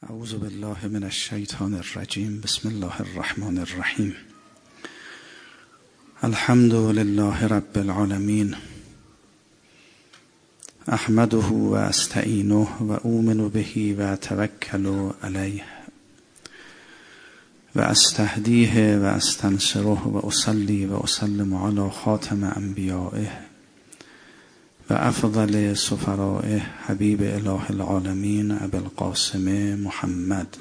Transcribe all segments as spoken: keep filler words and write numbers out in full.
اعوذ بالله من الشیطان الرجیم. بسم الله الرحمن الرحیم. الحمد لله رب العالمین. احمده و استعینه و اؤمن به و اتوکل علیه و استهدیه و استنصره و اصلی و اسلم علی خاتم انبیائه و افضل سفرائه حبیب اله العالمین ابی القاسم محمد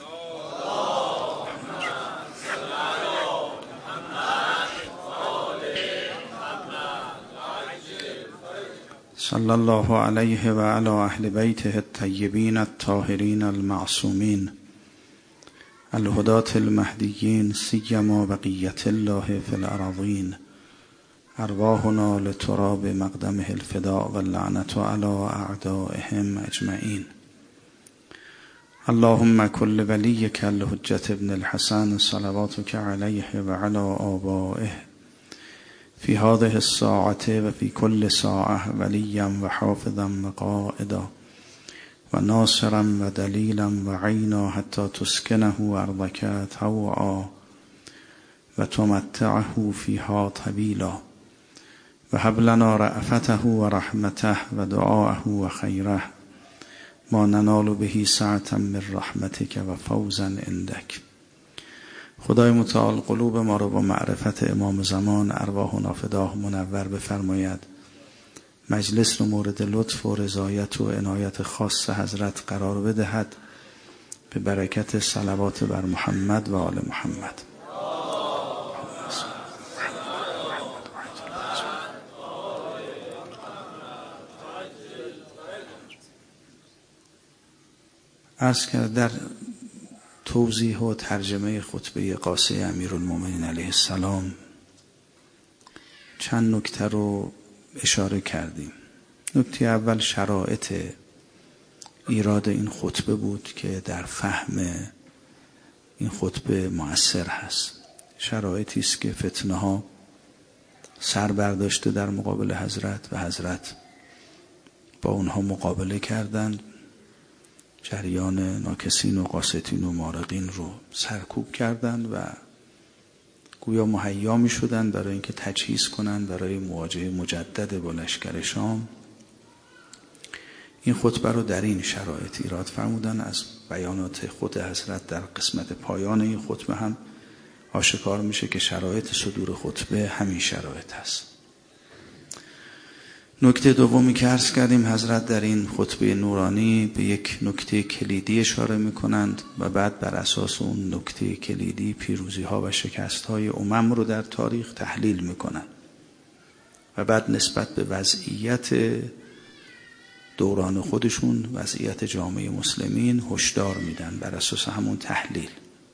صلی الله علیه و علی اهل بیته الطیبین الطاهرین المعصومین الهداة المهدیین سیما بقیة الله فی الارضین. ارواحنا لتراب مقدمه الفداء واللعنة على اعدائهم اجمعین. اللهم كل ولیک الحجة ابن الحسن صلواتك علیه و علی آبائه فی هذه الساعة و فی کل ساعة ولیا و حافظا و قائدا و ناصرا و دلیلا و عینا حتی تسکنه ارضک طوعا و تمتعه فیها طویلا و هب لنا رأفته و رحمته و دعاءه و خیره ما ننال به سعة من رحمتک و فوزا عندک. خدای متعال قلوب ما رو با معرفت امام زمان ارواحنا فداه منور بفرماید. مجلس رو مورد لطف و رضایت و عنایت خاص حضرت قرار بدهد به برکت صلوات بر محمد و آل محمد. عرض کرد در توضیح و ترجمه خطبه قاصه امیرالمومنین علیه السلام چند نکته رو اشاره کردیم. نکته اول شرایط ایراد این خطبه بود که در فهم این خطبه مؤثر هست. شرایطی است که فتنه ها سر برداشته در مقابل حضرت و حضرت با اونها مقابله کردند. جریان ناکسین و قاسطین و مارقین رو سرکوب کردند و گویا مهیا می شدند برای اینکه تجهیز کنند برای مواجهه مجدد با لشکر شام. این خطبه رو در این شرایط ایراد فرمودن. از بیانات خود حضرت در قسمت پایان این خطبه هم آشکار میشه که شرایط صدور خطبه همین شرایط هست. نکته دومی که عرض کردیم، حضرت در این خطبه نورانی به یک نکته کلیدی اشاره میکنند و بعد بر اساس اون نکته کلیدی پیروزی ها و شکست های امم رو در تاریخ تحلیل میکنند و بعد نسبت به وضعیت دوران خودشون، وضعیت جامعه مسلمین هشدار میدن بر اساس همون تحلیل.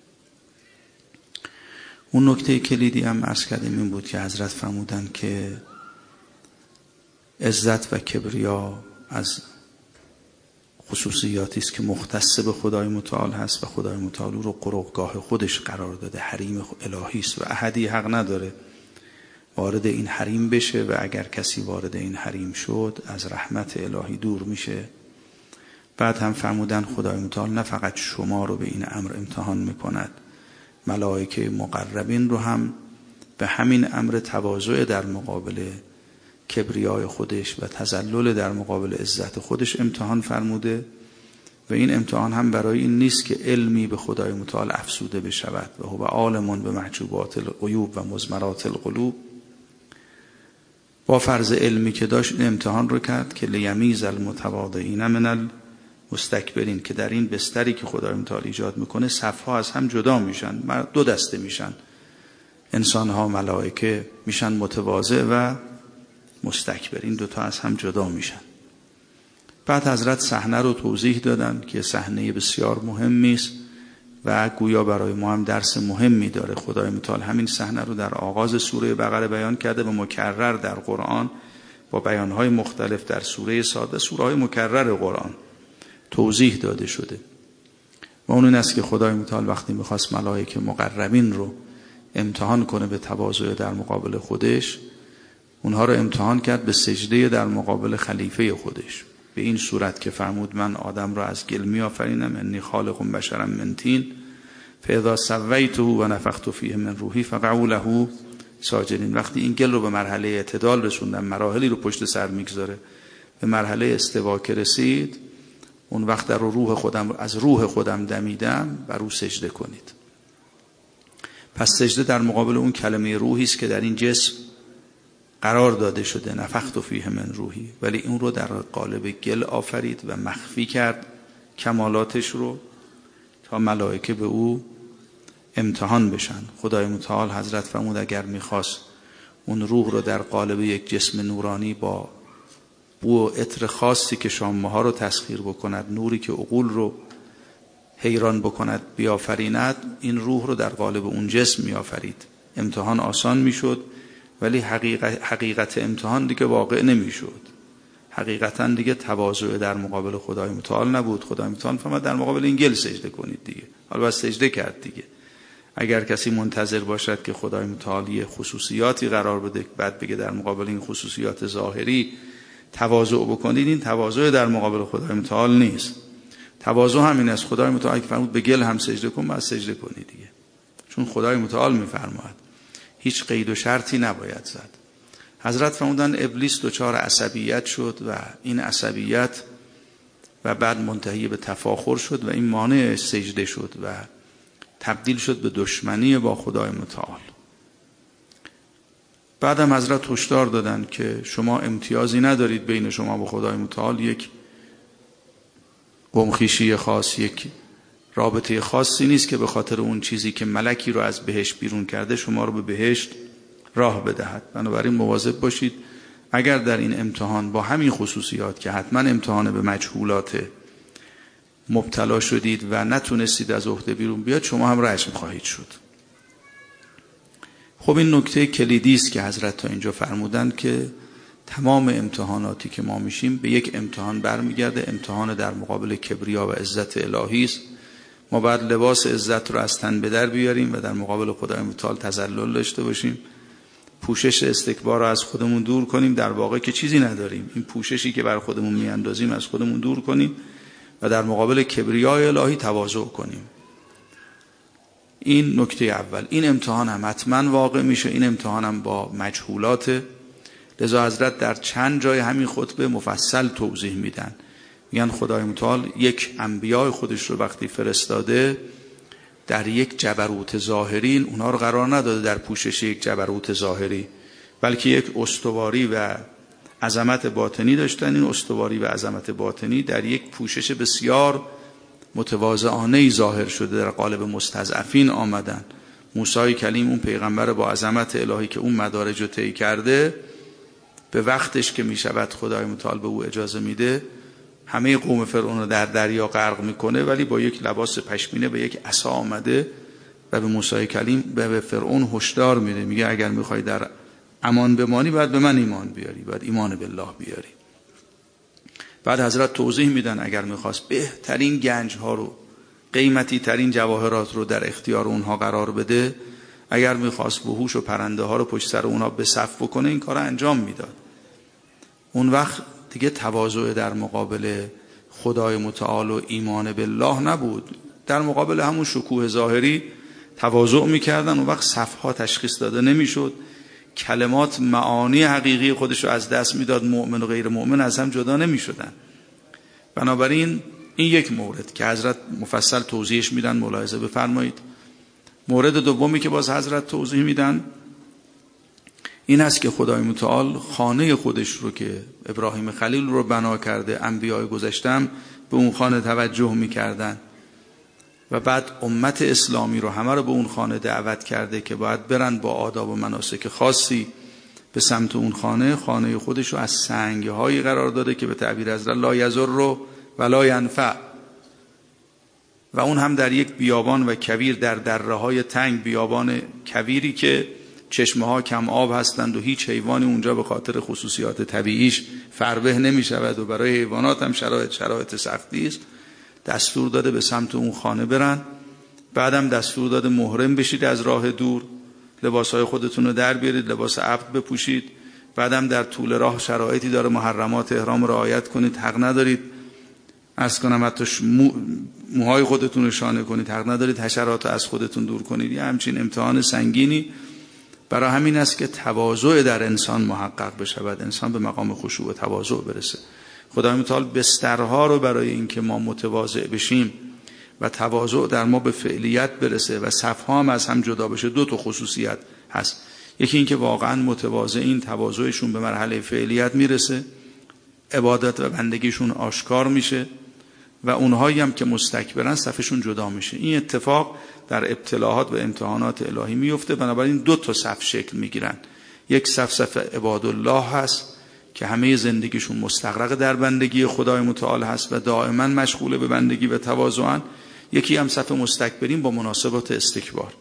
اون نکته کلیدی هم عرض کردیم این بود که حضرت فرمودند که عزت و کبریا از خصوصیاتی است که مختص به خدای متعال هست و خدای متعال رو قربگاه خودش قرار داده. حریم الهی است و احدی حق نداره وارد این حریم بشه و اگر کسی وارد این حریم شد از رحمت الهی دور میشه. بعد هم فرمودن خدای متعال نه فقط شما رو به این امر امتحان میکند، ملائکه مقربین رو هم به همین امر تواضع در مقابل کبریای خودش و تذلل در مقابل عزت خودش امتحان فرموده و این امتحان هم برای این نیست که علمی به خدای متعال افسوده بشود و هو عالم به محجوبات الغیوب و مضمرات القلوب. با فرض علمی که داشت این امتحان رو کرد که لیمیز المتواضعین من المستکبرین، که در این بستری که خدای متعال ایجاد میکنه صفها از هم جدا میشن، دو دسته میشن، انسان ها ملائکه میشن متواضع و مستکبر، این دوتا از هم جدا میشن. بعد حضرت صحنه رو توضیح دادن که صحنه بسیار مهمی است و گویا برای ما هم درس مهمی داره. خدای متعال همین صحنه رو در آغاز سوره بقره بیان کرده و مکرر در قرآن با بیانهای مختلف در سوره صاد و سوره های مکرر قرآن توضیح داده شده. و اون این است که خدای متعال وقتی میخواست ملائکه مقربین رو امتحان کنه به تواضع در مقابل خودش، اونها رو امتحان کرد به سجده در مقابل خلیفه خودش. به این صورت که فرمود من آدم را از گل می آفرینم، انی خالق بشرا من طین فاذا سویته و نفخت فیه من روحی فقعوا له ساجدین. وقتی این گل رو به مرحله اعتدال رسوندم، مراحلی رو پشت سر میگذاره، به مرحله استوا که رسید، اون وقت در روح خودم از روح خودم دمیدم، بر او سجده کنید. پس سجده در مقابل اون کلمه روحی است که در این جسم قرار داده شده، نفخت فیه من روحی، ولی اون رو در قالب گل آفرید و مخفی کرد کمالاتش رو تا ملائکه به او امتحان بشن. خدای متعال حضرت فرمود اگر میخواست اون روح رو در قالب یک جسم نورانی با بو و عطر خاصی که شامه ها رو تسخیر بکند، نوری که عقول رو حیران بکند بیافریند، این روح رو در قالب اون جسم میآفرید. امتحان آسان میشد، ولی حقیقت, حقیقت امتحان دیگه واقع نمیشد. حقیقتا دیگه تواضع در مقابل خدای متعال نبود. خدای متعال فرمود در مقابل این گل سجده کنید دیگه. حالا بس سجده کرد دیگه. اگر کسی منتظر باشد که خدای متعال یه خصوصیاتی قرار بده بعد بگه در مقابل این خصوصیات ظاهری تواضع بکنید، این تواضع در مقابل خدای متعال نیست. تواضع همین است. خدای متعال که فرمود به گل هم سجده کن، باید سجده کنید دیگه، چون خدای متعال میفرماید. هیچ قید و شرطی نباید زد. حضرت فرمودن ابلیس دچار عصبیت شد و این عصبیت و بعد منتهی به تفاخر شد و این مانع سجده شد و تبدیل شد به دشمنی با خدای متعال. بعدم حضرت هشدار دادن که شما امتیازی ندارید بین شما و خدای متعال، یک قومخیشی خاص، یک رابطه خاصی نیست که به خاطر اون چیزی که ملکی رو از بهشت بیرون کرده شما رو به بهشت راه بدهد. بنابراین مواظب باشید اگر در این امتحان با همین خصوصیات که حتما امتحان به مجهولات مبتلا شدید و نتونستید از عهده بیرون بیاد، شما هم رجم خواهید شد. خب این نکته کلیدی است که حضرت تا اینجا فرمودند که تمام امتحاناتی که ما میشیم به یک امتحان برمیگرده، امتحان در مقابل کبریا و عزت الهی است. ما باید لباس عزت رو از تن به در بیاریم و در مقابل خدای متعال تذلل داشته باشیم، پوشش استکبار رو از خودمون دور کنیم، در واقع که چیزی نداریم، این پوششی که بر خودمون میاندازیم از خودمون دور کنیم و در مقابل کبریای الهی تواضع کنیم. این نکته اول. این امتحان هم حتما واقع میشه، این امتحان هم با مجهولات. لذا حضرت در چند جای همین خطبه مفصل توضیح میدن، میگن خدای متعال یک انبیاء خودش رو وقتی فرستاده در یک جبروت ظاهری، اونها رو قرار نداده در پوشش یک جبروت ظاهری، بلکه یک استواری و عظمت باطنی داشتن. این استواری و عظمت باطنی در یک پوشش بسیار متواضعانه ظاهر شده، در قالب مستضعفین آمدن. موسی کلیم اون پیغمبر با عظمت الهی که اون مدارج رو طی کرده، به وقتش که میشود خدای متعال به او اجازه میده همه قوم فرعون رو در دریا غرق میکنه، ولی با یک لباس پشمینه به یک عصا آمده و به موسی کلیم به فرعون هشدار میده، میگه اگر میخوای در امان بمانی باید به من ایمان بیاری، باید ایمان بالله بیاری. بعد حضرت توضیح میدن اگر میخواست بهترین گنج ها رو، قیمتی ترین جواهرات رو در اختیار اونها قرار بده، اگر میخواست وحوش و پرنده ها رو پشت سر اونها به صف بکنه، این کار انجام میداد. اون وقت دیگه تواضع در مقابل خدای متعال و ایمان بالله نبود، در مقابل همون شکوه ظاهری تواضع میکردن. اون وقت صفها تشخیص داده نمیشد، کلمات معانی حقیقی خودش رو از دست میداد، مؤمن و غیر مؤمن از هم جدا نمیشدن. بنابراین این یک مورد که حضرت مفصل توضیحش میدن، ملاحظه بفرمایید. مورد دومی که باز حضرت توضیح میدن این است که خدای متعال خانه خودش رو که ابراهیم خلیل رو بنا کرده، انبیاء گذشتم به اون خانه توجه میکردن و بعد امت اسلامی رو همه رو به اون خانه دعوت کرده که باید برن با آداب و مناسک خاصی به سمت اون خانه. خانه خودش رو از سنگ‌هایی قرار داده که به تعبیر حضرت لا یضر و لا ینفع، و اون هم در یک بیابان و کویر، در دره‌های تنگ، بیابان کویری که چشمه ها کم آب هستند و هیچ حیوانی اونجا به خاطر خصوصیات طبیعیش فربه نمی شود و برای حیوانات هم شرایط شرایط سختی است. دستور داده به سمت اون خانه برن. بعدم دستور داده محرم بشید، از راه دور لباسهای خودتون رو در بیارید، لباس عبد بپوشید، بعدم در طول راه شرایطی داره، محرمات احرام رعایت کنید، حق ندارید عرض کنم حتی مو... موهای خودتون رو شانه کنید، حق ندارید حشرات از خودتون دور کنید. یه همچین امتحان سنگینی. برای همین است که تواضع در انسان محقق بشود، انسان به مقام خشوع و تواضع برسه. خدای متعال بسترها رو برای اینکه ما متواضع بشیم و تواضع در ما به فعلیت برسه و صفها هم از هم جدا بشه، دو تا خصوصیت هست. یکی این که واقعا متواضعین تواضعشون به مرحله فعلیت میرسه، عبادت و بندگیشون آشکار میشه و اونهایی هم که مستکبرن صفشون جدا میشه. این اتفاق در ابتلاعات و امتحانات الهی میفته. بنابراین دو تا صف شکل میگیرن. یک صف صف عبادالله هست که همه زندگیشون مستغرق در بندگی خدای متعال هست و دائما مشغول به بندگی و تواضعن. یکی هم صف مستکبرین با مناسبات استکبار.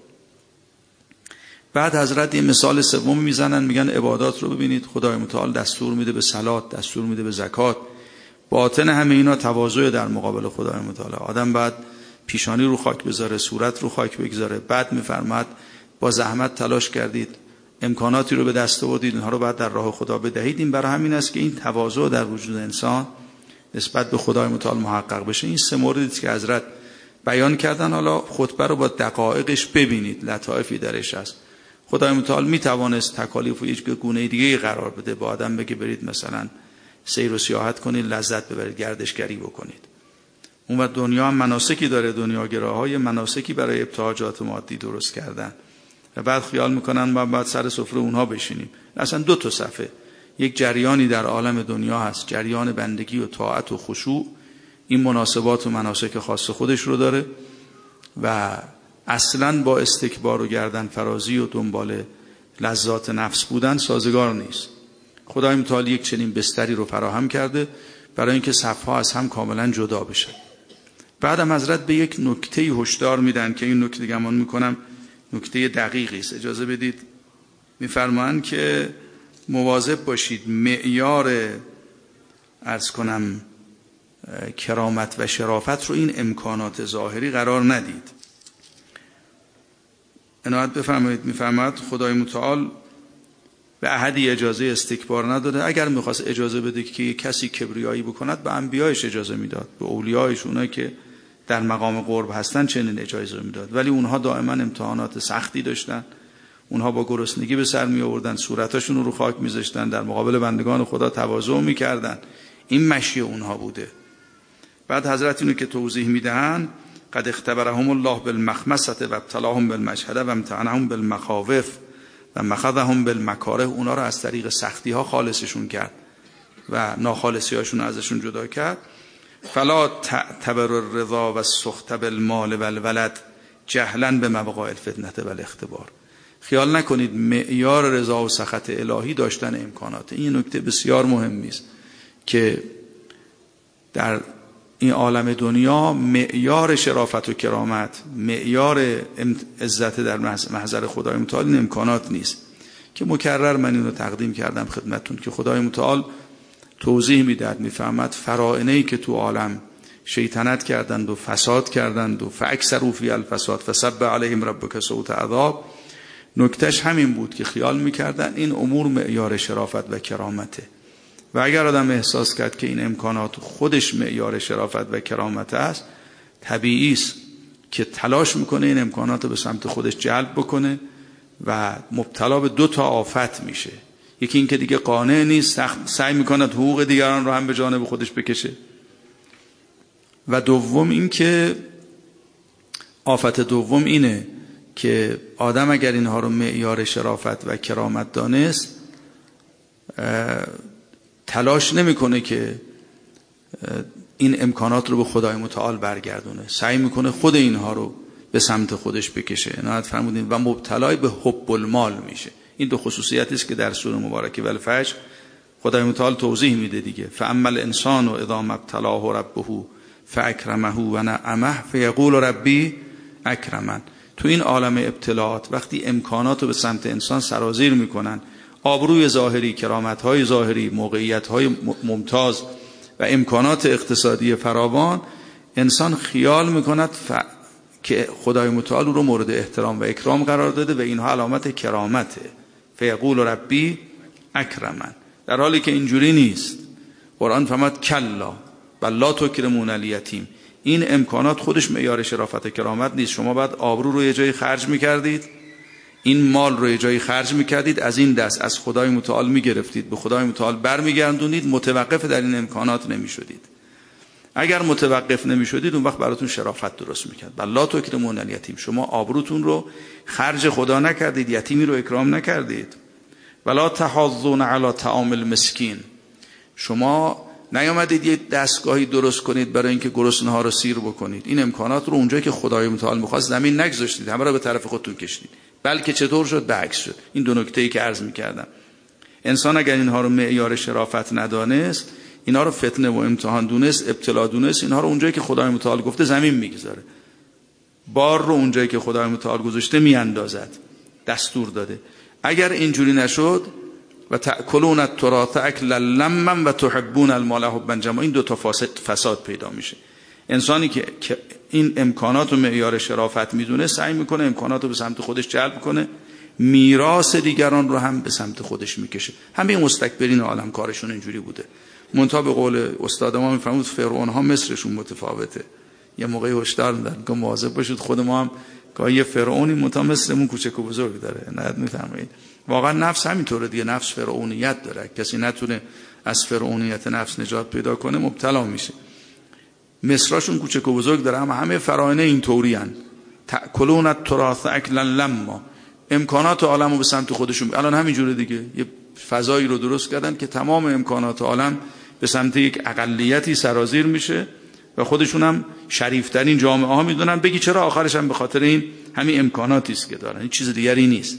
بعد حضرت یه مثال سوم میزنن، میگن عبادات رو ببینید، خدای متعال دستور میده به صلات، دستور میده به زکات. باطن همه اینا تواضع در مقابل خدای متعال. آدم بعد پیشانی رو خاک بذاره، صورت رو خاک بگذاره. بعد میفرماد با زحمت تلاش کردید، امکاناتی رو به دست آوردید، اینها رو بعد در راه خدا بدهید. این برای همین است که این تواضع در وجود انسان نسبت به خدای متعال محقق بشه. این سه موردی که حضرت بیان کردن. حالا خطبه رو با دقایقش ببینید، لطایفی درش هست. خدای متعال میتوانست تکالیف رو یک گونه دیگه قرار بده، با آدم بگه برید مثلا سیر و سیاحت کنید، لذت ببرید، گردشگری بکنید. اون و دنیا هم مناسکی داره، دنیاگراهای مناسکی برای ابتهاجات مادی درست کردن و بعد خیال میکنن ما بعد سر سفره اونها بشینیم. اصلا دو تا صفحه، یک جریانی در عالم دنیا هست، جریان بندگی و طاعت و خشوع. این مناسبات و مناسک خاص خودش رو داره و اصلا با استکبار و گردن فرازی و دنبال لذات نفس بودن سازگار نیست. خدای متعال یک چنین بستری رو فراهم کرده برای اینکه صفها از هم کاملا جدا بشه. بعدم حضرت به یک نکته هشدار میدن که این نکته گمان میکنم نکته دقیقی است. اجازه بدید میفرمایند که مواظب باشید معیار عرض کنم کرامت و شرافت رو این امکانات ظاهری قرار ندید. عنایت بفرمایید. میفرماید خدای متعال به احدی اجازه استکبار نداده. اگر میخواست اجازه بده که کسی کبریایی بکند به انبیایش اجازه میداد، به اولیایش، اونایی که در مقام قرب هستن چنین اجازه میداد. ولی اونها دائما امتحانات سختی داشتن، اونها با گرسنگی به سر می آوردن، صورتاشون رو خاک میذاشتن، در مقابل بندگان خدا تواضع میکردن. این مشی اونها بوده. بعد حضرت اینو که توضیح میدهن، قد اختبرهم الله بالمخمصه و ابتلاهم بالمشهده و امتحنهم بالمخاوف و مخذهم بالمکاره. اونا رو از طریق سختی ها خالصشون کرد و ناخالصی هاشون ازشون جدا کرد. فلا تعتبر الرضا و السخط بالمال و الولد جهلا به مواقع الفتنه و الاختبار. خیال نکنید معیار رضا و سخط الهی داشتن امکانات. این نکته بسیار مهمی است که در این عالم دنیا معیار شرافت و کرامت، معیار عزت در محضر خدای متعال این امکانات نیست که مکرر من اینو تقدیم کردم خدمتتون که خدای متعال توضیح میداد، میفهمد فرائنه‌ای که تو عالم شیطنت کردند و فساد کردند و فاکثروا فی الفساد فسب علیهم ربک سوط عذاب. نکتهش همین بود که خیال میکردن این امور معیار شرافت و کرامته و اگر آدم احساس کرد که این امکانات خودش معیار شرافت و کرامت است، طبیعی است که تلاش میکنه این امکانات رو به سمت خودش جلب بکنه و مبتلا به دو تا آفت میشه. یکی این که دیگه قانع نیست، سعی میکنه حقوق دیگران رو هم به جانب خودش بکشه، و دوم این که آفت دوم اینه که آدم اگر اینها رو معیار شرافت و کرامت دانست تلاش نمیکنه که این امکانات رو به خدای متعال برگردونه، سعی میکنه خود اینها رو به سمت خودش بکشه. عنایت فرمودین و مبتلای به حب المال میشه. این دو خصوصیتی است که در سوره مبارکه والفجر خدای متعال توضیح میده دیگه. فاما الانسان اذا ما ابتلاه ربه فاکرمه و نعمه فیقول ربی اکرمن. تو این عالم ابتلاعات وقتی امکانات رو به سمت انسان سرازیر میکنن، آبروی ظاهری، کرامت‌های ظاهری، موقعیت‌های ممتاز و امکانات اقتصادی فراوان، انسان خیال میکند ف... که خدای متعال رو مورد احترام و اکرام قرار داده و اینها علامت کرامته. فیقول ربی اکرمن، در حالی که اینجوری نیست. قرآن فرمود کلا بل لا تکرمون الیتیم. این امکانات خودش معیار شرافت و کرامت نیست. شما باید آبرو رو یه جایی خرج میکردید، این مال رو یه جایی خرج میکردید، از این دست از خدای متعال میگرفتید، به خدای متعال برمیگردونید، متوقف در این امکانات نمیشدید. اگر متوقف نمیشدید اون وقت براتون شرافت درست میکرد. بل لا تکرمون الیتیم، شما آبروتون رو خرج خدا نکردید، یتیمی رو اکرام نکردید. ولا تحاضون علی طعام المسکین، شما نیامدید یه دستگاهی درست کنید برای اینکه گرسنه ها رو سیر بکنید. این امکانات رو اونجایی که خدای متعال می‌خواست زمین نگذاشتید، همه رو به طرف خودتون کشیدید. بلکه چطور شد؟ برعکس شد. این دو نکته‌ای که عرض می‌کردم، انسان اگر اینها رو معیار شرافت ندانست، اینها رو فتنه و امتحان دونست، ابتلا دونست، اینها رو اونجایی که خدای متعال گفته زمین میگذاره، بار رو اونجایی که خدای متعال گذاشته میاندازد، دستور داده. اگر اینجوری نشد و تأکلون التراث اکلا لما و تحبون المال حبا جما، این دو تا فساد پیدا میشه. انسانی که این امکانات و معیار شرافت میدونه سعی میکنه امکانات رو به سمت خودش جلب کنه، میراث دیگران رو هم به سمت خودش میکشه. همه مستکبرین عالم کارشون اینجوری بوده. منتها به قول استاد ما میفرمود فرعون ها مصرشون متفاوته. یه موقعی هشدار میدن که مواظب باشید، خود ما هم گاهی یه فرعونی منتها مثلمون کوچک و بزرگ داره. نه میفهمید؟ واقعا نفس همینطوره دیگه، نفس فرعونیت داره. کسی نتونه از فرعونیت نفس نجات پیدا کنه مبتلا میشه. مصراشون کوچک و بزرگ داره، اما همه فراعنه اینطوری ان. تأکلون التراث اکلا لما، امکانات عالم رو به سمت خودشون. الان همینجوره دیگه، یه فضایی رو درست کردن که تمام امکانات عالم به سمت یک اقلیتی سرازیر میشه و خودشون هم شریفترین جامعه ها میدونن. بگی چرا؟ آخرش هم به خاطر این همین امکاناتی است که دارن، این چیز دیگری نیست.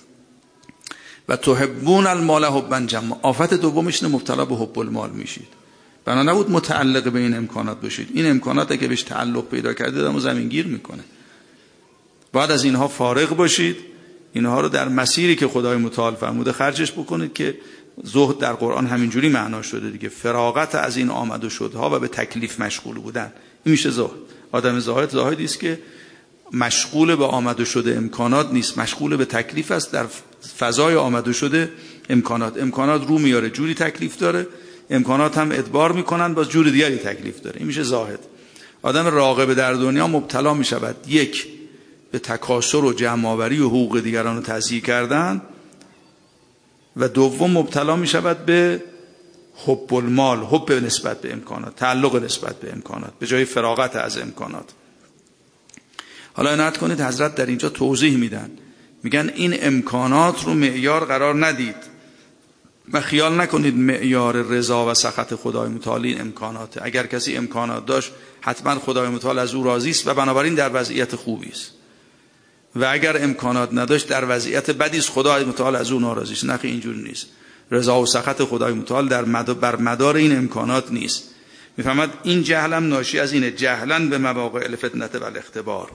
و تحبون المال حبا جما، آفت دومش اینه مبتلا به حب المال میشید. بنا نبود متعلق به این امکانات باشید. این امکانات اگه بهش تعلق پیدا کردید آدمو زمینگیر میکنه. بعد از اینها فارغ باشید، اینها رو در مسیری که خدای متعال فرموده خرجش بکنید، که زهد در قرآن همینجوری معنا شده دیگه، فراغت از این آمد و شدها و به تکلیف مشغول بودن. این میشه زهد. آدم زاهد زاهدی است که مشغول به آمد و شده امکانات نیست، مشغول به تکلیف است در فضای آمد و شده امکانات. امکانات رو میاره جوری تکلیف داره، امکانات هم ادبار میکنن باز جور دیگری تکلیف داره. این میشه زاهد. آدم راغب در دنیا مبتلا میشود یک به تکاسر و جمع‌آوری و حقوق دیگران رو تضییع کردن، و دوم مبتلا میشود به حب المال، حب نسبت به امکانات، تعلق نسبت به امکانات به جای فراغت از امکانات. حالا عنایت کنید حضرت در اینجا توضیح میدن، میگن این امکانات رو معیار قرار ندید و خیال نکنید معیار رضا و سخط خدای متعال این امکاناته. اگر کسی امکانات داشت حتما خدای متعال از او راضی است و بنابراین در وضعیت خوبی است، و اگر امکانات نداشت در وضعیت بدی است، خدای متعال از او ناراضی است. نه، اینجوری نیست. رضا و سخط خدای متعال در مدار بر مدار این امکانات نیست. میفهمد این جهلم ناشی از اینه، جهلن به مواقع الفتنه و الاختبار.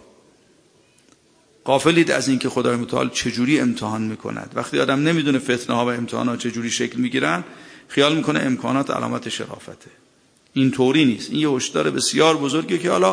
غافلید از این که خدای متعال چجوری امتحان میکند. وقتی آدم نمیدونه فتنه ها و امتحانات چجوری شکل میگیرن، خیال میکنه امکانات علامت شرافته. این طوری نیست. این یه هشدار بسیار بزرگی که حالا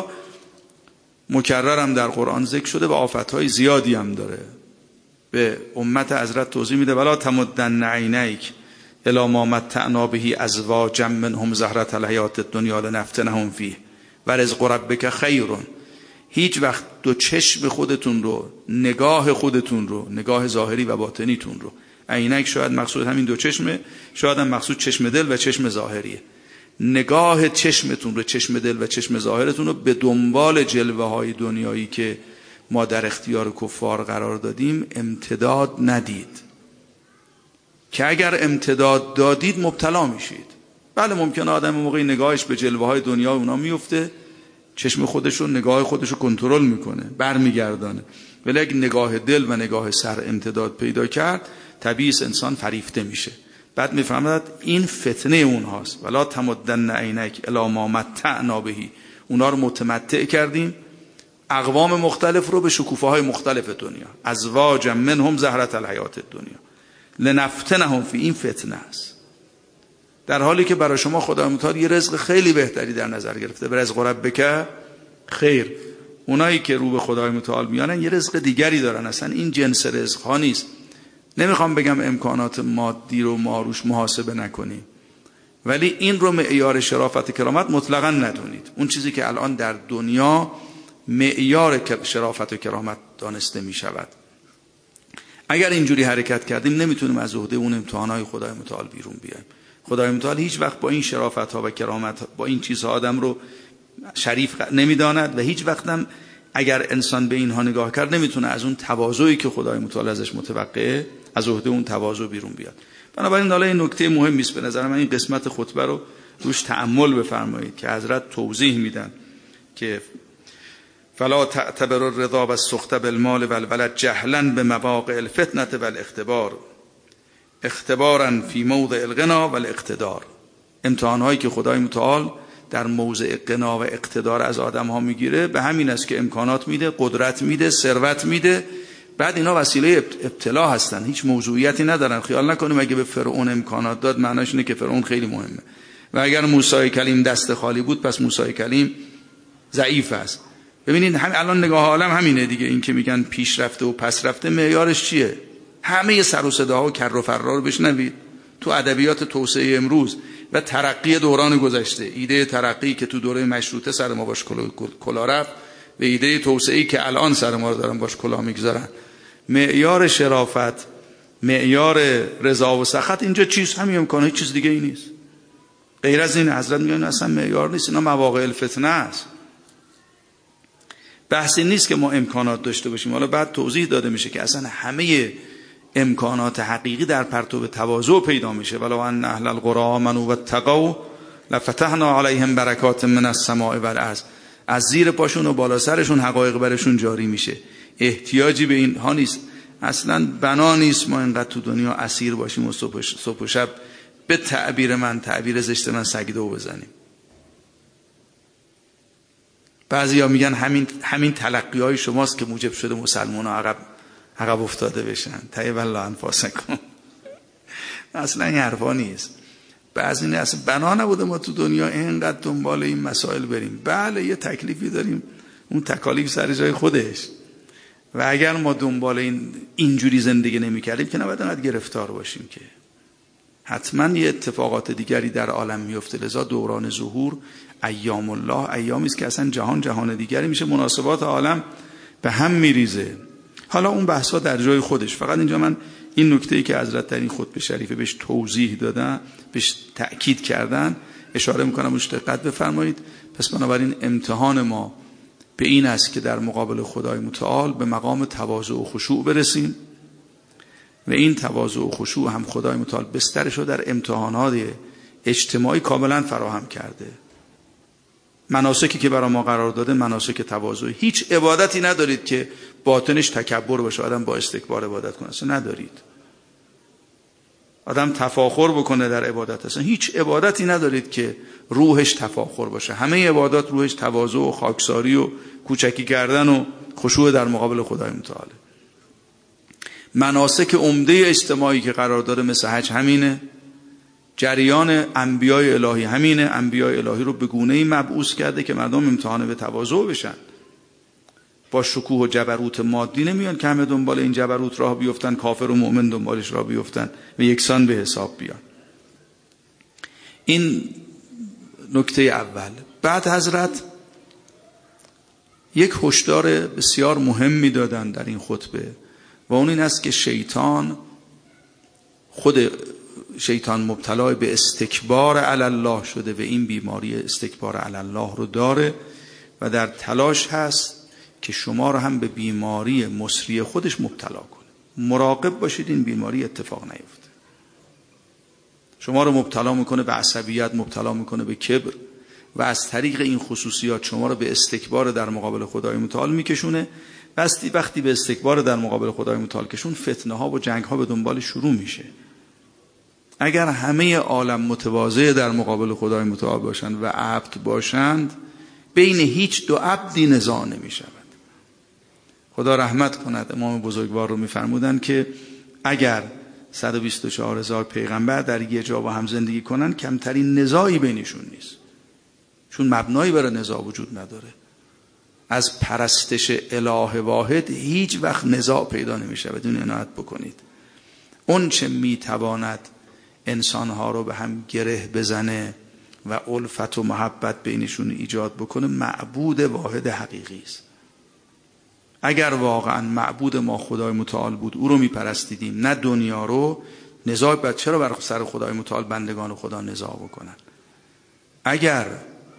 مکررم در قرآن ذکر شده و آفتهای زیادی هم داره. به امت حضرت توضیح میده ولا تمدن عینیک الی ما متعنا به ازواجا منهم زهرة الحیات الدنیا لنفتنهم فیه و رزق ربک خیر. هیچ وقت دو چشم خودتون رو، نگاه خودتون رو، نگاه ظاهری و باطنیتون رو، عینک شاید مقصود همین دو چشمه، شاید هم مقصود چشم دل و چشم ظاهریه، نگاه چشمتون رو، چشم دل و چشم ظاهرتون رو به دنبال جلوه های دنیایی که ما در اختیار کفار قرار دادیم امتداد ندید، که اگر امتداد دادید مبتلا میشید. بله ممکنه آدم موقعی نگاهش به جلوه های دنیا اونا میفته، چشم خودشو، نگاه خودشو کنترل میکنه، برمیگردانه، ولی اگه نگاه دل و نگاه سر امتداد پیدا کرد، طبیعی انسان فریفته میشه. بعد میفهمد این فتنه اونهاست. ولا تمدن عینک الی ما متعنا به، اونا رو متمتع کردیم، اقوام مختلف رو به شکوفه‌های مختلف دنیا، ازواج منهم زهرة الحیات الدنیا لنفتنهم فی، این فتنه است. در حالی که برای شما خدای متعال یه رزق خیلی بهتری در نظر گرفته، به رزق ربک خیر. اونایی که رو به خدای متعال میانن یه رزق دیگری دارن، اصلا این جنس رزق ها نیست. نمیخوام بگم امکانات مادی رو ما روش محاسبه نکنیم، ولی این رو معیار شرافت و کرامت مطلقاً ندونید. اون چیزی که الان در دنیا معیار شرافت و کرامت دانسته می شود، اگر اینجوری حرکت کردیم نمیتونیم از عهده اون امتحانهای خدای متعال بیرون بیایم. خدای متعال هیچ وقت با این شرافت ها و کرامت با این چیزها آدم رو شریف نمیداند و هیچ وقت هم اگر انسان به اینها نگاه کرد نمیتونه از اون تواضعی که خدای متعال ازش متوقعه از عهده اون تواضع بیرون بیاد. بنابراین حالا این نکته مهمی است به نظر من، این قسمت خطبه رو روش تأمل بفرمایید که حضرت توضیح میدن که فلا تعتبر الرضا والسخط بالمال والولد جهلا بمواقع الفتنه والاختبار اختبارا فی موضع الغنا والاقتدار. امتحانهایی که خدای متعال در موضع غنا و اقتدار از آدم ها میگیره به همین است که امکانات میده، قدرت میده، ثروت میده، بعد اینا وسیله ابتلا هستن، هیچ موضوعیتی ندارن. خیال نکنیم اگه به فرعون امکانات داد معناش اینه که فرعون خیلی مهمه و اگر موسی کلیم دست خالی بود پس موسی کلیم ضعیف است. ببینید هم الان نگاه عالم همینه دیگه، این که میگن پیشرفته و پس رفته معیارش چیه؟ همه سر و صداها و کر و فرار رو بشنوید تو ادبیات توسعه امروز و ترقی دوران گذشته. ایده ترقی که تو دوره مشروطه سر ما باش کلا رفت و ایده توسعه‌ای که الان سر ما رو دارن باش کلا میگذارن. معیار شرافت، معیار رضا و سخط اینجا چیز همین امکانه، هیچ چیز دیگه ای نیست غیر از این. حضرت میگن اصلا معیار نیست، اینا مواقع الفتنه است. بحثی نیست که ما امکانات داشته باشیم. حالا بعد توضیح داده میشه که اصلا همه امکانات حقیقی در پرتو تواضع پیدا میشه. ولو ان اهل القرى آمنوا واتقوا لفتحنا علیهم برکات من السماء والارض. از زیر پاشون و بالا سرشون حقایق برشون جاری میشه. احتیاجی به این ها نیست، اصلا بنا نیست ما اینقدر تو دنیا اسیر باشیم و صبح و شب به تعبیر من، تعبیر زشت من، سگدو بزنیم. بعضیا میگن همین همین تلقی های شماست که موجب شده مسلمان ها عقب عقب افتاده بشن. طیب الله انفاسکم. اصلا این حرفا نیست. بعضی نه اصلا بنا نبوده ما تو دنیا اینقدر دنبال این مسائل بریم. بله یه تکلیفی داریم، اون تکالیف سر جای خودش، و اگر ما دنبال این اینجوری زندگی نمی کردیم که نباید انقدر گرفتار باشیم که حتما یه اتفاقات دیگری در عالم میفته. لذا دوران ظهور ایام الله ایامی است که اصلا جهان جهان دیگری میشه، مناسبات عالم به هم میریزه. حالا اون بحثا در جای خودش. فقط اینجا من این نکته‌ای که حضرت در این خطبه شریفه بهش توضیح دادن، بهش تأکید کردن، اشاره میکنم روش دقت بفرمایید. پس بنابراین امتحان ما به این است که در مقابل خدای متعال به مقام تواضع و خشوع برسیم و این تواضع و خشوع هم خدای متعال بسترشو در امتحانات اجتماعی کاملا فراهم کرده. مناسکی که برای ما قرار داده مناسک تواضع. هیچ عبادتی ندارید که باطنش تکبر باشه، آدم با استکبار عبادت کنه، اصلا ندارید. آدم تفاخر بکنه در عبادت، اصلا هیچ عبادتی ندارید که روحش تفاخر باشه. همه عبادات روحش تواضع و خاکساری و کوچکی کردن و خشوع در مقابل خدای متعال. مناسک عمده اجتماعی که قرار داره مثل حج همینه. جریان انبیای الهی همینه. انبیای الهی رو به گونه‌ای مبعوث کرده که مردم امتحان به تواضع بشن. با شکوه و جبروت مادی نمیان که همه دنبال این جبروت راه بیفتن، کافر و مؤمن دنبالش راه بیفتن و یکسان به حساب بیان. این نکته اول. بعد حضرت یک هشدار بسیار مهمی دادن در این خطبه و اون این است که شیطان خود شیطان مبتلا به استکبار علی الله شده و این بیماری استکبار علی الله رو داره و در تلاش هست که شما رو هم به بیماری مصری خودش مبتلا کنه. مراقب باشید این بیماری اتفاق نیفته. شما رو مبتلا میکنه به عصبیت، مبتلا میکنه به کبر و از طریق این خصوصیات شما رو به استکبار در مقابل خدای متعال میکشونه. بستی وقتی به استکبار در مقابل خدای متعال کشون، فتنه ها و جنگ ها به دنبال شروع میشه. اگر همه عالم متواضع در مقابل خدای متعال باشند و عبد باشند، بین هیچ دو عبدی نزاع نمی شود. خدا رحمت کند، امام بزرگوار رو میفرمودن که اگر صد و بیست و چهار هزار پیغمبر در یه جا با هم زندگی کنن، کمترین نزاعی بینشون نیست، چون مبنایی برای نزاع وجود نداره. از پرستش اله واحد هیچ وقت نزاع پیدا نمی شود. این عنایت بکنید. اون چه میتواند انسانها رو به هم گره بزنه و الفت و محبت بینشون ایجاد بکنه معبود واحد حقیقی است. اگر واقعا معبود ما خدای متعال بود، او رو میپرستیدیم نه دنیا رو، نزاع بعد چرا بر سر خدای متعال بندگان خدا نزاع بکنن؟ اگر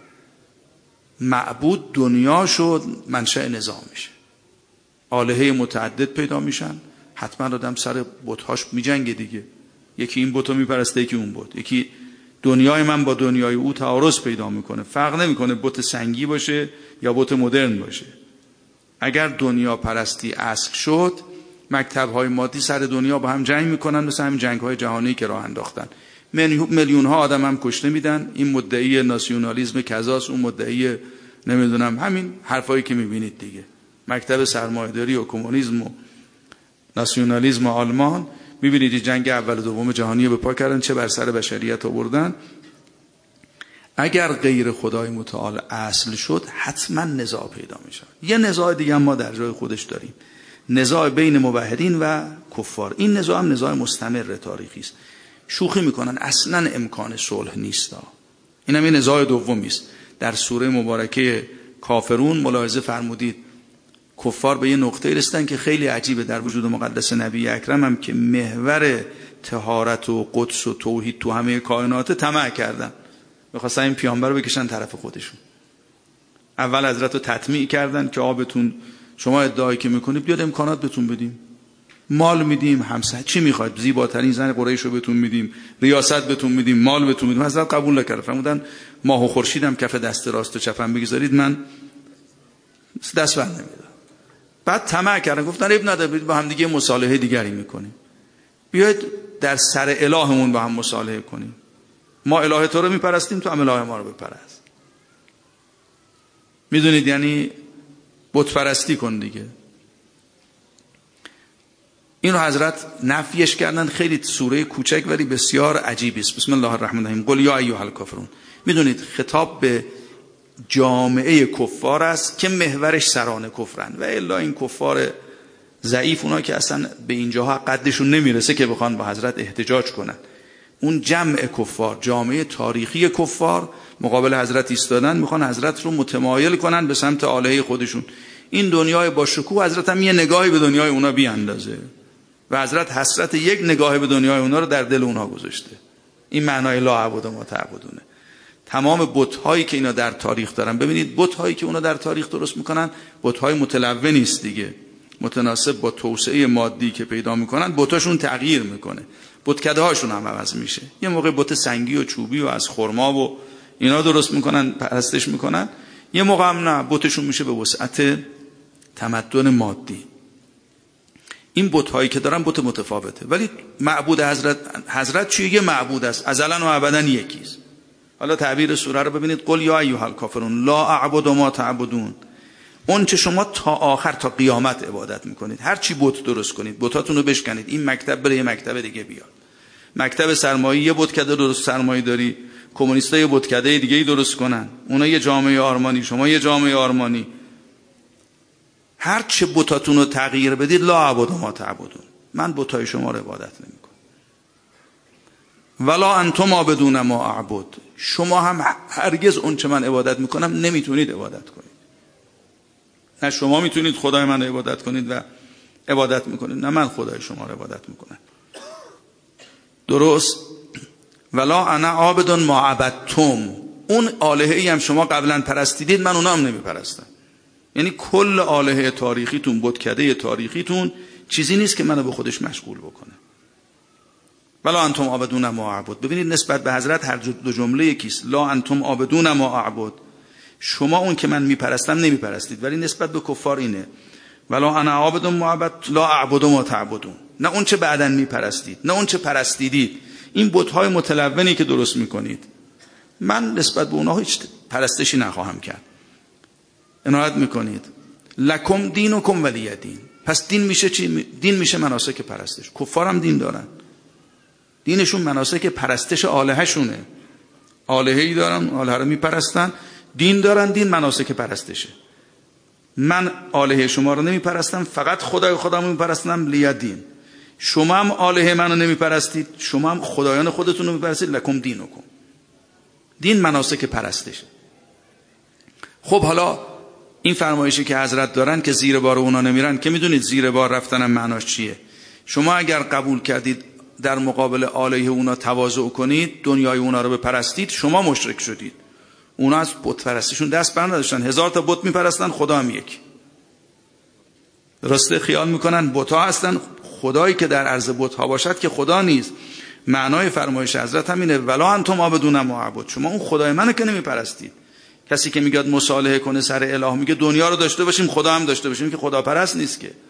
معبود دنیا شد منشأ نزاع میشه، آلهه متعدد پیدا میشن، حتما آدم سر بت‌هاش میجنگه دیگه. یکی این بتو میپرسته، یکی اون بت، یکی دنیای من با دنیای او تعارض پیدا میکنه. فرق نمیکنه بت سنگی باشه یا بت مدرن باشه. اگر دنیا پرستی اصل شد، مکتب‌های مادی سر دنیا با هم جنگ میکنن، مثل همین جنگ‌های جهانی که راه انداختن. میلیون ها آدم هم کشته میدن. این مدعی ناسیونالیسم کذاست، اون مدعی نمیدونم همین حرفایی که میبینید دیگه. مکتب سرمایه‌داری و کمونیسم و ناسیونالیسم آلمان، میبینید جنگ اول و دوم جهانی به پا کردن، چه بر سر بشریت آوردن. اگر غیر خدای متعال اصل شد حتما نزاع پیدا میشه. یه نزاع دیگه ما در جای خودش داریم، نزاع بین موحدین و کفار. این نزاع هم نزاع مستمر تاریخی است. شوخی میکنن اصلا امکان صلح نیست. این هم یه نزاع دومی است. در سوره مبارکه کافرون ملاحظه فرمودید کفار به یه نقطه رسیدن که خیلی عجیبه در وجود مقدس نبی اکرم هم که محور طهارت و قدس و توحید تو همه کائنات طمع کردن، می‌خواستن این پیامبر رو بکشن طرف خودشون. اول حضرت رو تطمیع کردن که آبتون شما ادعایی که میکنید بیاد امکانات بهتون بدیم، مال میدیم، همسر چی میخواید، زیباترین زن قریش رو بهتون میدیم، ریاست بهتون میدیم، مال بهتون میدیم. حضرت قبول نکردن، فرمودن ماه و خورشیدم کف دست راست و چپم بگذارید من دست بر نمیدم. بعد طمع کردن، گفتن اب ندارید با هم دیگه مصالحه دیگری میکنیم، بیاید در سر الهمون با هم مصالحه کنیم. ما اله تو رو میپرستیم، تو هم اله ما رو بپرست. میدونید یعنی بت پرستی کن دیگه. این رو حضرت نفیش کردن. خیلی سوره کوچک ولی بسیار عجیبی است. بسم الله الرحمن الرحیم. قل یا ایها الکافرون. میدونید خطاب به جامعه کفار است که محورش سران کفرن و الا این کفار ضعیف، اونا که اصلا به اینجاها قدشون نمیرسه که بخوان با حضرت احتجاج کنن. اون جمع کفار، جامعه تاریخی کفار مقابل حضرت ایستادن، میخوان حضرت رو متمایل کنن به سمت آلهه خودشون. این دنیای با شکوه حضرت هم یه نگاهی به دنیای اونا بیاندازه و حضرت حسرت یک نگاه به دنیای اونا رو در دل اونا گذاشته. این معنای لا اعبد ما تعبدونه. تمام بت‌هایی که اینا در تاریخ دارن، ببینید بت‌هایی که اونا در تاریخ درست میکنن بت‌های متلونی است دیگه، متناسب با توسعه مادی که پیدا میکنن بتاشون تغییر میکنه، بتکده هاشون هم عوض میشه. یه موقع بت سنگی و چوبی و از خرما و اینا درست میکنن، پرستش میکنن. یه موقع هم نه، بتشون میشه به وسعت تمدن مادی. این بت‌هایی که دارن بت متفاوته، ولی معبود حضرت حضرت چیه؟ یه معبود است، ازلا و ابدا یکیست. حالا تعبیر سوره رو ببینید. قل یا ایها الکافرون لا اعبد ما تعبدون. اون چه شما تا آخر تا قیامت عبادت میکنید، هر چی بت درست کنید، بتاتون رو بشکنید، این مکتب بره یه مکتب دیگه بیاد، مکتب سرمایه‌ای یه بتکده درست سرمایه داری، کمونیستا یه بتکده دیگه ای درست کنن، اونا یه جامعه آرمانی، شما یه جامعه آرمانی. هر چه بتاتون رو تغییر بدید لا اعبد ما تعبدون، من بتای شما رو عبادت نمیکنم. ولا انتم عابدون ما اعبد، شما هم هرگز اون چه من عبادت میکنم نمیتونید عبادت کنید. نه شما میتونید خدای من رو عبادت کنید و عبادت میکنید، نه من خدای شما رو عبادت میکنم. درست؟ ولا انا عابد ما عبدتم، اون آلهه‌ای هم شما قبلا پرستیدید من اونا هم نمیپرستم. یعنی کل آلهه تاریخیتون، بتکده تاریخیتون چیزی نیست که منو به خودش مشغول بکنه. ولا انتم عابدون ما اعبد. ببینید نسبت به حضرت هر دو جمله یکیست. لا انتم عابدون ما اعبد، شما اون که من میپرستم نمیپرستید، ولی نسبت به کفار اینه ولا انا عابد ما عبد لا اعبد ما تعبدون، نه اون چه بعدن میپرستید، نه اون چه پرستیدید. این بت‌های متلونی که درست میکنید من نسبت به اونها هیچ پرستشی نخواهم کرد. عنایت میکنید. لکم دینکم ولی دین. پس دین میشه چی؟ دین میشه مناسک پرستش. کفار هم دین دارن، دینشون مناسک پرستش آلهه شونه، آلهه‌ای دارن، آلهه رو میپرستن، دین دارن، دین مناسک پرستشه. من آلهه شما رو نمیپرستم، فقط خدای خودم میپرستم، لیا دین. شما هم آله منو نمیپرستید، شما هم خدایان خودتون رو میپرستید. لکم دینکم. دین مناسک پرستشه. خب حالا این فرمایشی که حضرت دارن که زیر بار اونا نمیرن، که میدونید زیر بار رفتنم معناش چیه. شما اگر قبول کردید در مقابل آله اونا تواضع کنید، دنیای اونا رو بپرستید، شما مشرک شدید. اونا از بت پرستیشون دست بر نداشتن، هزار تا بت میپرستن، خدا هم یک. درسته؟ خیال میکنن بت‌ها هستن، خدایی که در عرض بت‌ها باشد که خدا نیست. معنای فرمایش حضرت همینه، ولا انتم عابدون ما اعبد. شما اون خدای منو که نمیپرستید. کسی که میگه مصالحه کنه سر اله، میگه دنیا رو داشته باشیم خدا هم داشته باشیم، که خدا پرست نیست که.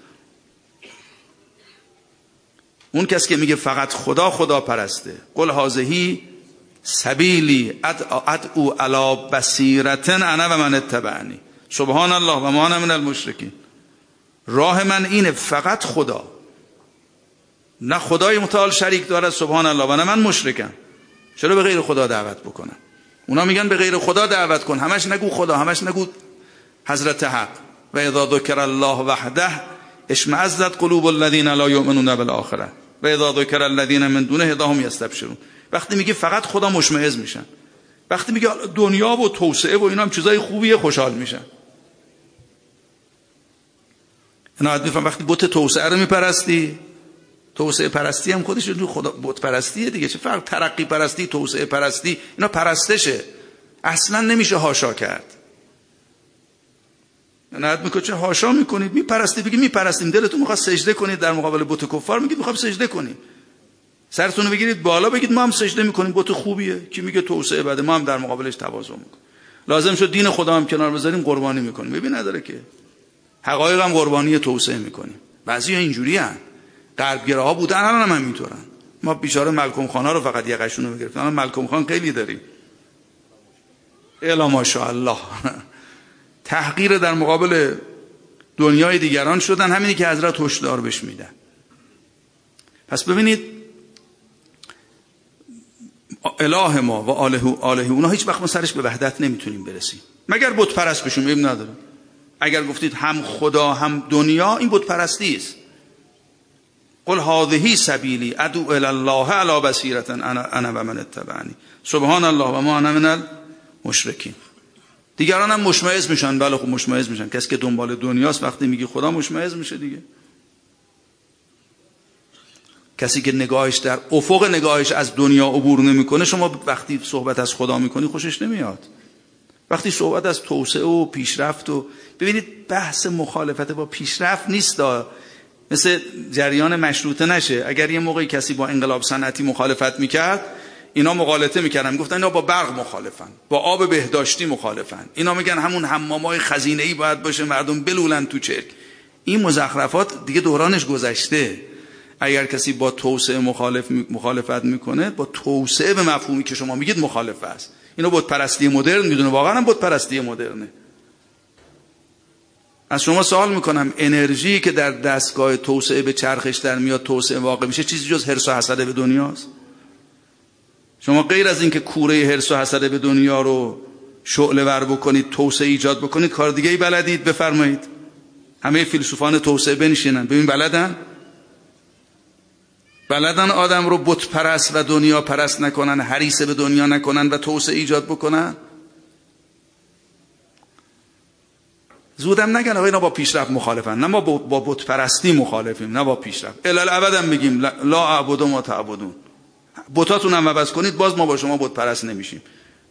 اون کسی که میگه فقط خدا خدا پرسته. قل هذه سبیلی ادعو علی بصیرة انا و من اتبعنی سبحان الله و ما انا من المشرکین. راه من اینه، فقط خدا، نه خدای متعال شریک دارد سبحان الله و نه من مشرکم. چرا به غیر خدا دعوت بکنم؟ اونا میگن به غیر خدا دعوت کن، همش نگو خدا، همش نگو حضرت حق. و اذا ذکر الله وحده اشمئزت قلوب الذین لا یؤمنون بالآخرة و اذا ذکر الذین من دونه اذا هم یستبشرون. وقتی میگه فقط خدا مشمئز میشن، وقتی میگه دنیا و توسعه و اینا هم چیزای خوبیه خوشحال میشن. اینا حد میفهم. وقتی بت توسعه رو میپرستی، توسعه پرستی هم خودش رو خدا بت پرستیه دیگه. چه فرق؟ ترقی پرستی، توسعه پرستی، اینا پرستشه، اصلا نمیشه هاشا کرد. نهایت میکنه چه هاشا میکنید؟ میپرستید، بگید میپرستیم، دلتون میخواد سجده کنید در مقابل بت کفار، میگید میخوام سجده کنیم، سرتون رو بگیرید بالا بگید ما هم سجده میکنیم، بت خوبیه. کی میگه توسعه بده؟ ما هم در مقابلش تواضع میکنیم. لازم شد دین خدا هم کنار بذاریم، قربانی میکنیم. ببین نداره که حقایق هم قربانی توسعه میکنیم. بعضیا اینجوریان، غربگراها بودن، الان هم همینطورن. ما بیچاره ملکم خانا رو فقط یقشون رو میگرفتن، الان ملکم خان خیلی داریم. الا ماشاءالله. تحقیر در مقابل دنیای دیگران شدن، همینی که حضرت هشدار بهش میدن. پس ببینید اله ما و آله آله اونا هیچ وقت ما سرش به وحدت نمیتونیم برسیم مگر بت پرست بشیم. اب نداره. اگر گفتید هم خدا هم دنیا، این بت پرستی است. قل هذه سبیلی ادعو الی الله علی بصیرة انا و من اتبعنی سبحان الله و ما انا من المشرکین. دیگران هم مشمئز میشن. بله خب مشمئز میشن. کسی که دنبال دنیاست وقتی میگی خدا مشمئز میشه دیگه. کسی که نگاهش در افق نگاهش از دنیا عبور نمیکنه، شما وقتی صحبت از خدا میکنی خوشش نمیاد. وقتی صحبت از توسعه و پیشرفت و ببینید بحث مخالفت با پیشرفت نیست، مثل جریان مشروطه نشه. اگر یه موقعی کسی با انقلاب صنعتی مخالفت میکرد، اینا مغالطه میکردن، میگفتن اینا با برق مخالفن، با آب بهداشتی مخالفن، اینا میگن همون حمامای خزینه‌ای باید باشه، مردم بلولن تو چرک. این مزخرفات دیگه دورانش گذشته. اگر کسی با توسعه مخالف مخالفت میکنه، با توسعه به مفهومی که شما میگید مخالف است. اینو بت پرستی مدرن میدونه، واقعا هم بت پرستی مدرنه. از شما سوال میکنم، انرژی که در دستگاه توسعه به چرخش در میاد، توسعه واقع میشه، چیزی جز حرص و حسد به دنیاست؟ شما غیر از این که کوره حرص و حسد به دنیا رو شعله ور بکنید، توسعه ایجاد بکنید، کار دیگه ای بلدید؟ بفرمایید. همه فیلسوفان توسعه بنشینن ببین بلدن؟ بلدن آدم رو بت پرست و دنیا پرست نکنن، حریص به دنیا نکنن و توسعه ایجاد بکنن؟ زودم نگن آقا اینا با پیشرفت مخالفن. نه ما با بت پرستی مخالفیم، نه با پیشرفت. الالابد هم میگیم لا اعبد ما تعبدون. بتاتون هم عوض کنید، باز ما با شما بت پرست نمیشیم.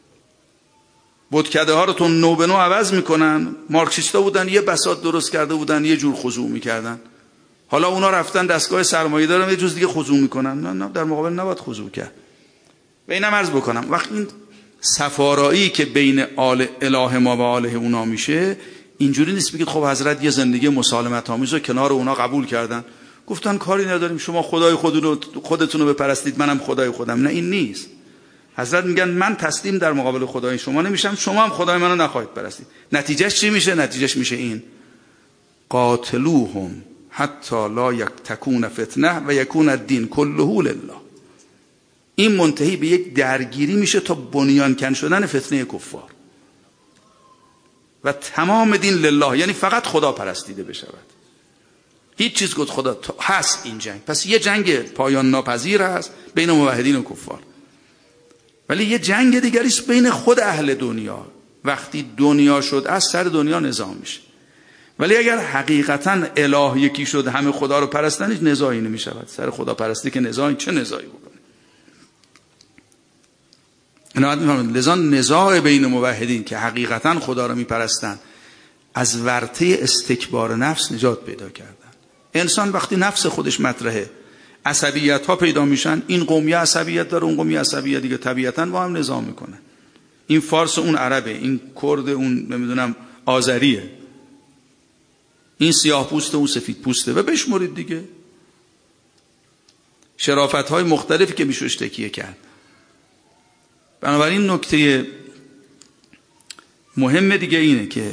بتکده ها رو تو نو به نو عوض میکنن. مارکسیستا بودن، یه بساط درست کرده بودن، یه جور خضوع میکردن. حالا اونا رفتن دستگاه سرمایه‌دار رو یه جور دیگه خضوع میکنن. نه نه، در مقابل نباید خضوع کرد. و اینم عرض بکنم، وقتی این صفارایی که بین آل اله ما و آله اونا میشه، اینجوری نیست بگید خب حضرت یه زندگی مسالمت آمیز رو کنار اونا قبول کردن، گفتن کاری نداریم، شما خدای خودتون رو بپرستید، منم خدای خودم. نه، این نیست. حضرت میگن من تسلیم در مقابل خدای شما نمیشم، شما هم خدای منو نخواهید پرستید. نتیجهش چی میشه؟ نتیجهش میشه این: قاتلوهم حتی لا تکون فتنه و یکون الدین کله لله. این منتهی به یک درگیری میشه تا بنیان کن شدن فتنه کفار و تمام دین لله، یعنی فقط خدا پرستیده بشود. هیچ چیز گفت خدا هست این جنگ. پس یه جنگ پایان ناپذیر هست بین موحدین و کفار، ولی یه جنگ دیگری است بین خود اهل دنیا. وقتی دنیا شد از سر دنیا نزاع میشه، ولی اگر حقیقتا اله یکی شد همه خدا رو پرستن هیچ نزاعی نمیشود. سر خدا پرستی که نزاعی چه نزاعی بکنه؟ لذا نزاع بین موحدین که حقیقتا خدا رو میپرستن از ورطه استکبار نفس نجات پیدا کردن. انسان وقتی نفس خودش مطرحه عصبیت ها پیدا میشن، این قومی عصبیت داره اون قومی عصبیت دیگه، طبیعتا با هم نزاع میکنه. این فارس اون عربه، این کرد اون نمیدونم آذریه، این سیاه پوسته اون سفید پوسته و بشمرید دیگه شرافت های مختلفی که میشوش تکیه کرد. بنابراین نکته مهم دیگه اینه که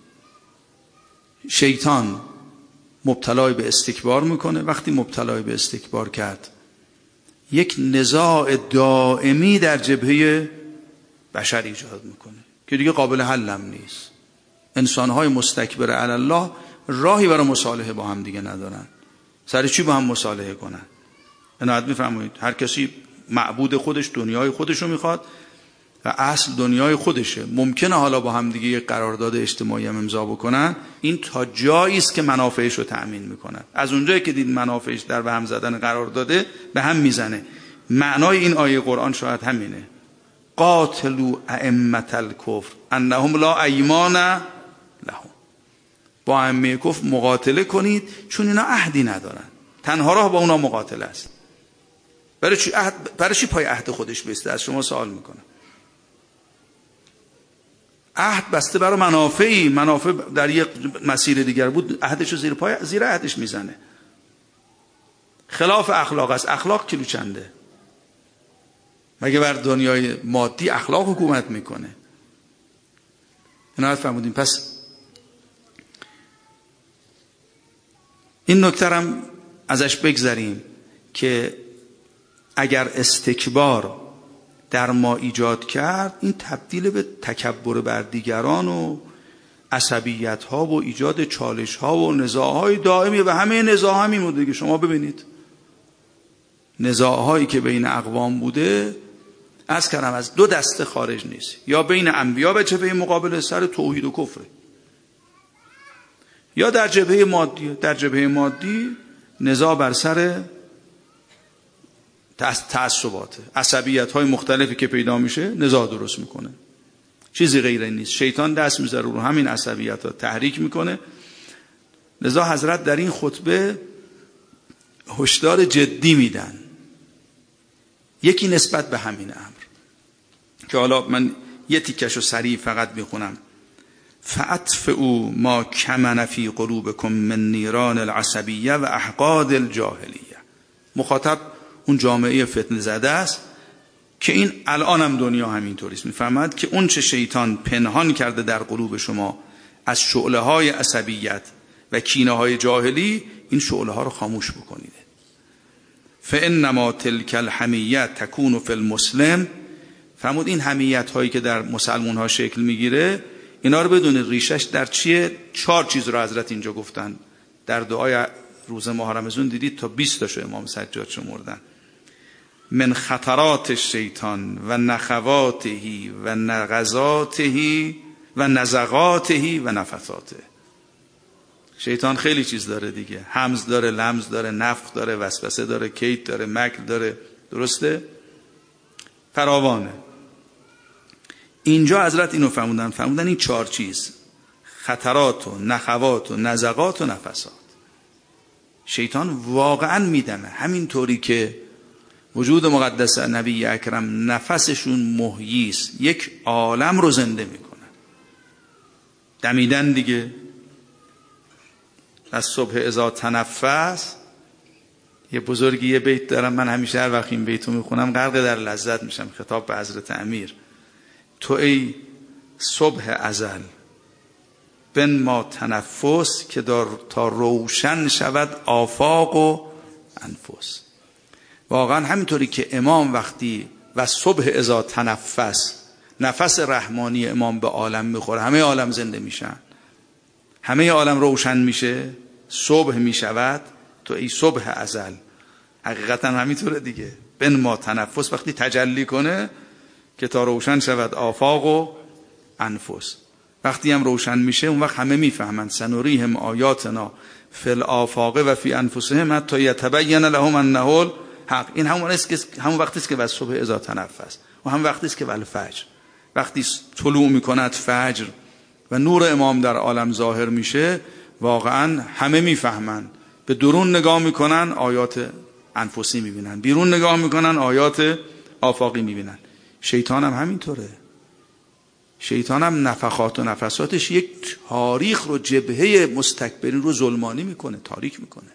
شیطان مبتلای به استکبار میکنه. وقتی مبتلای به استکبار کرد یک نزاع دائمی در جبهه بشر ایجاد میکنه که دیگه قابل حلم نیست. انسانهای مستکبر علی الله راهی برای مصالحه با هم دیگه ندارن. سر چی با هم مصالحه کنن؟ عنایت میفرمایید هر کسی معبود خودش دنیای خودشو میخواد و اصل دنیای خودشه. ممکنه حالا با هم دیگه یک قرارداد اجتماعی هم امضا بکنن، این تا جایی است که منافعش رو تأمین میکنه. از اونجایی که دید منافعش در به هم زدن قرار داده به هم میزنه. معنای این آیه قرآن شاید همینه: قاتلوا ائمة الکفر انهم لا ایمان لهم. با ائمه کفر مقاتله کنید چون اینا عهدی ندارن. تنها راه با اونا مقاتله است. برای چی عهد، برای چی پای عهد خودش بیسته؟ از شما سوال میکنم. عهد بسته برای منافعی، منافع در یک مسیر دیگر بود، عهدشو زیر پای زیر عهدش میزنه. خلاف اخلاق است. اخلاق کیلو چنده؟ مگه بر دنیای مادی اخلاق حکومت میکنه؟ اینا فهمیدیم. پس این نکته هم ازش بگذریم که اگر استکبار در ما ایجاد کرد، این تبدیل به تکبر بر دیگران و عصبیت ها و ایجاد چالش ها و نزاع های دائمی و همه نزاع همین بوده که شما ببینید نزاع هایی که بین اقوام بوده از کردم از دو دسته خارج نیست. یا بین انبیا به جبهه مقابل سر توحید و کفر، یا در جبهه مادی. در جبهه مادی نزاع بر سر تعصبات، عصبیت های مختلفی که پیدا میشه نزاع درست میکنه. چیزی غیر این نیست. شیطان دست میذاره رو همین عصبیت ها تحریک میکنه. لذا حضرت در این خطبه هشدار جدی میدن، یکی نسبت به همین امر که حالا من یه تیکشو سریع فقط میخونم: فاطفئوا ما کمن فی قلوبکم من نیران العصبیه و احقاد الجاهلیه. مخاطب اون جامعه فتنه زده است که این الان هم دنیا همینطوری است. میفهمد که اون چه شیطان پنهان کرده در قلوب شما از شعله های عصبیت و کینه های جاهلی، این شعله ها رو خاموش بکنید. فانما تلک الحمیه تکون فی المسلم. فرمود این حمیت هایی که در مسلمان ها شکل میگیره، اینا رو بدونید ریشش در چیه. چهار چیز رو حضرت اینجا گفتن. در دعای روز ماه رمضان دیدید تا بیست تاشو امام سجاد شمردن. من خطرات الشیطان و نخواتهی و نغزاتهی و نزغاتهی و نفثاته. شیطان خیلی چیز داره دیگه، همز داره، لمز داره، نفخ داره، وسوسه داره، کید داره، مکر داره. درسته؟ فراوانه. اینجا حضرت اینو فرمودن، فرمودن این چهار چیز: خطرات و نخوات و نزغات و نفثات. شیطان واقعا میدمه، همینطوری که وجود مقدس نبی اکرم نفسشون محیی است، یک عالم رو زنده میکنن. دمیدن دیگه. از صبح اذا تنفس، یه بزرگی یه بیت دارم، من همیشه هر وقت این بیتو میخونم غرق در لذت میشم. خطاب به حضرت امیر: تو ای صبح ازل بن ما تنفس که تا روشن شود آفاق و انفس. واقعا همینطوری که امام وقتی و صبح اذا تنفس نفس رحمانی امام به عالم میخوره، همه عالم زنده میشن، همه عالم روشن میشه. صبح می شود تو ای صبح ازل. حقیقتا همینطوره دیگه. بن ما تنفس وقتی تجلی کنه که تا روشن شود آفاق و انفس. وقتی هم روشن میشه اون وقت همه میفهمند سنوریهم آیاتنا فی الآفاق و فی انفسهم حتی یتبین لهم انه الحق. این همون است که همون وقتی است که و صبح اذا تنفس و هم وقتی است که والفجر، وقتی طلوع میکند فجر و نور امام در عالم ظاهر میشه، واقعا همه میفهمند. به درون نگاه میکنن آیات انفسی میبینن، بیرون نگاه میکنن آیات آفاقی میبینن. شیطان هم همینطوره. شیطان هم نفخات و نفساتش یک تاریخ رو، جبهه مستکبرین رو ظلمانی میکنه، تاریک میکنه.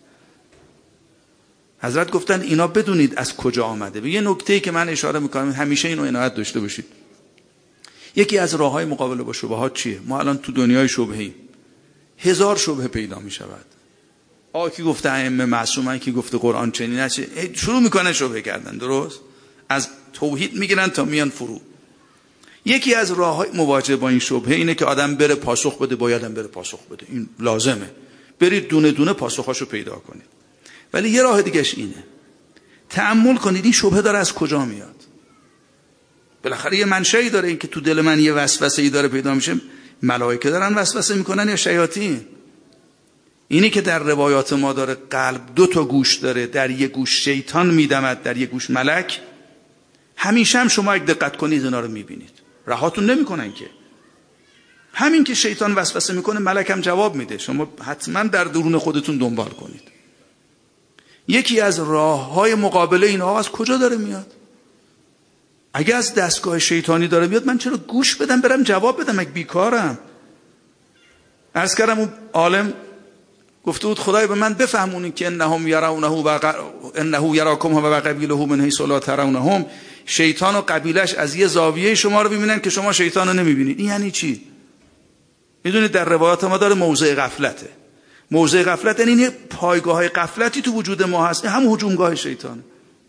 حضرت گفتن اینا بدونید از کجا آمده. به یه نکته‌ای که من اشاره میکنم همیشه اینو عنایت داشته باشید. یکی از راههای مقابله با شبهات چیه؟ ما الان تو دنیای شبهه‌ایم. هزار شبهه پیدا میشود. آ کی گفته ائمه معصومن، کی گفته قرآن چنین است، شروع میکنه شبهه کردن. درست؟ از توحید میگیرن تا میان فرو. یکی از راههای مواجهه با این شبهه اینه که آدم بره پاسخ بده، بایدم بره پاسخ بده. این لازمه. برید دونه دونه پاسخاشو پیدا کنید. ولی یه راه دیگهش اینه. تأمل کنید این شبهه داره از کجا میاد. بالاخره یه منشأی داره. این که تو دل من یه وسوسه‌ای داره پیدا میشه، ملائکه دارن وسوسه میکنن یا شیاطین؟ اینی که در روایات ما داره قلب دو تا گوش داره، در یک گوش شیطان میدمد، در یک گوش ملک. همیشه هم شما اگه دقت کنید اینا رو میبینید. رهاتون نمیکنن که. همین که شیطان وسوسه میکنه ملک هم جواب میده. شما حتما در درون خودتون دنبال کنید. یکی از راههای مقابله اینها از کجا داره میاد؟ اگه از دستگاه شیطانی داره میاد، من چرا گوش بدم برم جواب بدم؟ اگه بیکارم. عرض کردم اون عالم گفته بود خدای به من بفهمونین که انهم یرونه و انه یراکم و قبیله من حیث لا ترونهم. شیطان و قبیلش از یه زاویه شما رو میبینن که شما شیطان رو نمیبینید. این یعنی چی؟ میدونید در روایات ما داره موضع غفلته. موضع غفلت یعنی این پایگاه های غفلتی تو وجود ما هست. این هم هجومگاه شیطانه.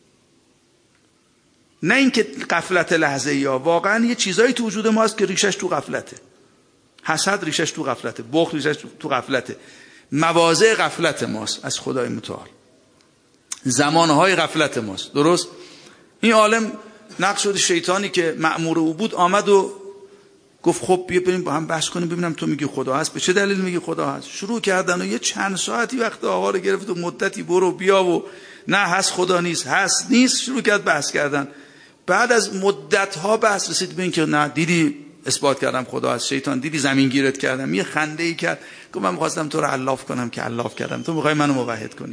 نه اینکه غفلت لحظه‌ای، یا واقعا یه چیزایی تو وجود ما هست که ریشش تو غفلته. حسد ریشش تو غفلته، بخل ریشش تو غفلته. مواضع غفلت ماست از خدای متعال. زمانهای غفلت ماست. درست؟ این عالم نقش شد شیطانی که مأمور او بود، آمد و گفت خب بیا بریم با هم بحث کنیم ببینم تو میگی خدا هست، به چه دلیل میگی خدا هست. شروع کردن و یه چند ساعتی وقت آقا رو گرفت و مدتی برو بیا و نه هست خدا نیست، هست نیست، شروع کرد بحث کردن. بعد از مدت ها بحث رسید به این که نه دیدی اثبات کردم خدا هست. شیطان دیدی زمین گیرت کردم. یه خنده ای کرد گفت من می‌خواستم تو رو علاف کنم که علاف کردم، تو می‌خوای منو موحد کنی.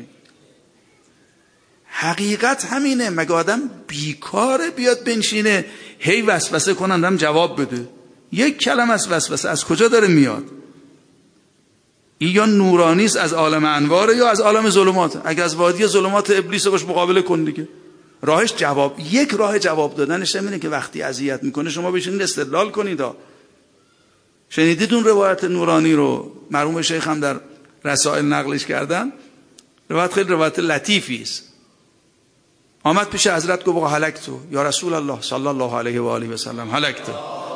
حقیقت همینه. مگه آدم بیکاره بیاد بنشینه هی وسوسه کنندم جواب بده؟ یک کلمه از وسوسه از کجا داره میاد؟ این یا نورانی است از عالم انوار یا از عالم ظلمات. اگه از وادی ظلمات ابلیس باش مقابله کن دیگه. راهش جواب، یک راه جواب دادنش اینه که وقتی اذیت میکنه شما بشینید استدلال کنید. شنیدید اون روایت نورانی رو؟ مرحوم شیخ هم در رسائل نقلش کردن. روایت خیلی روایت لطیفی است. آمد پیش حضرت گفت آقا هلکتو یا رسول الله صلی الله علیه و آله و سلم، هلکتو.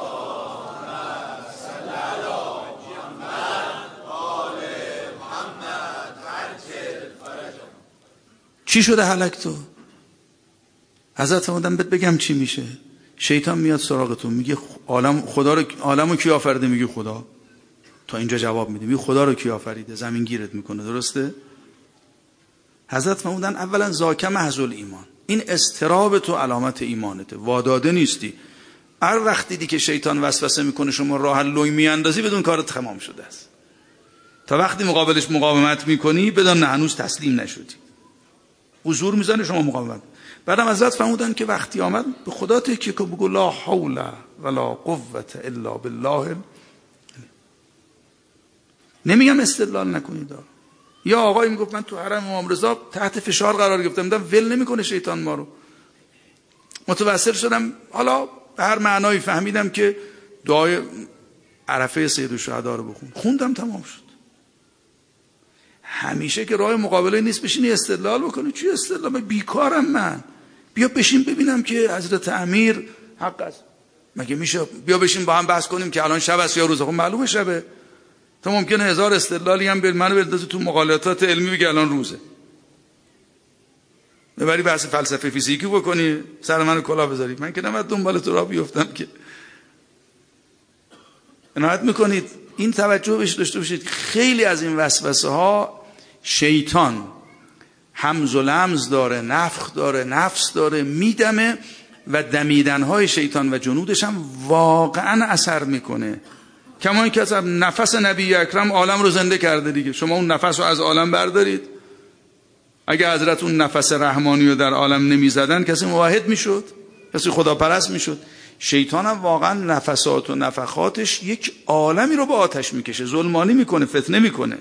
چی شده هلکتو؟ حضرت فرمودن بهت بگم چی میشه. شیطان میاد سراغتون میگه عالم خدا رو، عالمو کی آفریده؟ میگه خدا. تا اینجا جواب میده. میگه خدا رو کی آفریده؟ زمین گیرت میکنه. درسته؟ حضرت فرمودن اولا ذاک محض الایمان، این اضطراب تو علامت ایمانته، واداده نیستی. هر وقت دیدی که شیطان وسوسه میکنه شما راه حل میاندازی، بدون کارت تمام شده است. تا وقتی مقابلش مقاومت میکنی بدون نه هنوز تسلیم نشدی. حضور میزنه شما مقاومت. بعدم حضرت فرمودن که وقتی آمد به خدا تکیه که بگو لا حول ولا قوة الا بالله. نمیگم استدلال نکنید. یا آقایی میگفت من تو حرم امام رضا تحت فشار قرار گرفتم، دیدم ول نمیکنه شیطان ما رو. متوسل شدم، حالا به هر معنایی فهمیدم که دعای عرفه سید الشهدا رو بخون. خوندم تمام شد. همیشه که راه مقابله نیست بشینی استدلال بکنی. چی استدلال؟ بیکارم من. بیا بشین ببینم که حضرت امیر حق است. مگه میشه بیا بشین با هم بحث کنیم که الان شب است یا روز؟ خب معلومه شبه. تا ممکنه هزار استدلالی هم به منو بندازه تو مقالطات علمی بگه الان روزه، ببری بحث فلسفه فیزیکی بکنی سر منو کلاه بذاری، من که نباید دنبال تو راه بیفتم که. عنایت میکنید این توجه بهش داشته باشید. خیلی از این وسوسه ها شیطان همز و لمز داره، نفخ داره، نفس داره، میدمه و دمیدن های شیطان و جنودش هم واقعا اثر میکنه. کما اینکه اصلا نفس نبی اکرم عالم رو زنده کرده دیگه. شما اون نفس رو از عالم بردارید، اگه حضرت اون نفس رحمانی رو در عالم نمیزدن کسی موحد میشد، کسی خداپرست میشد. شیطان هم واقعا نفسات و نفخاتش یک عالمی رو به آتش میکشه، ظلمانی میکنه، فتنه میکنه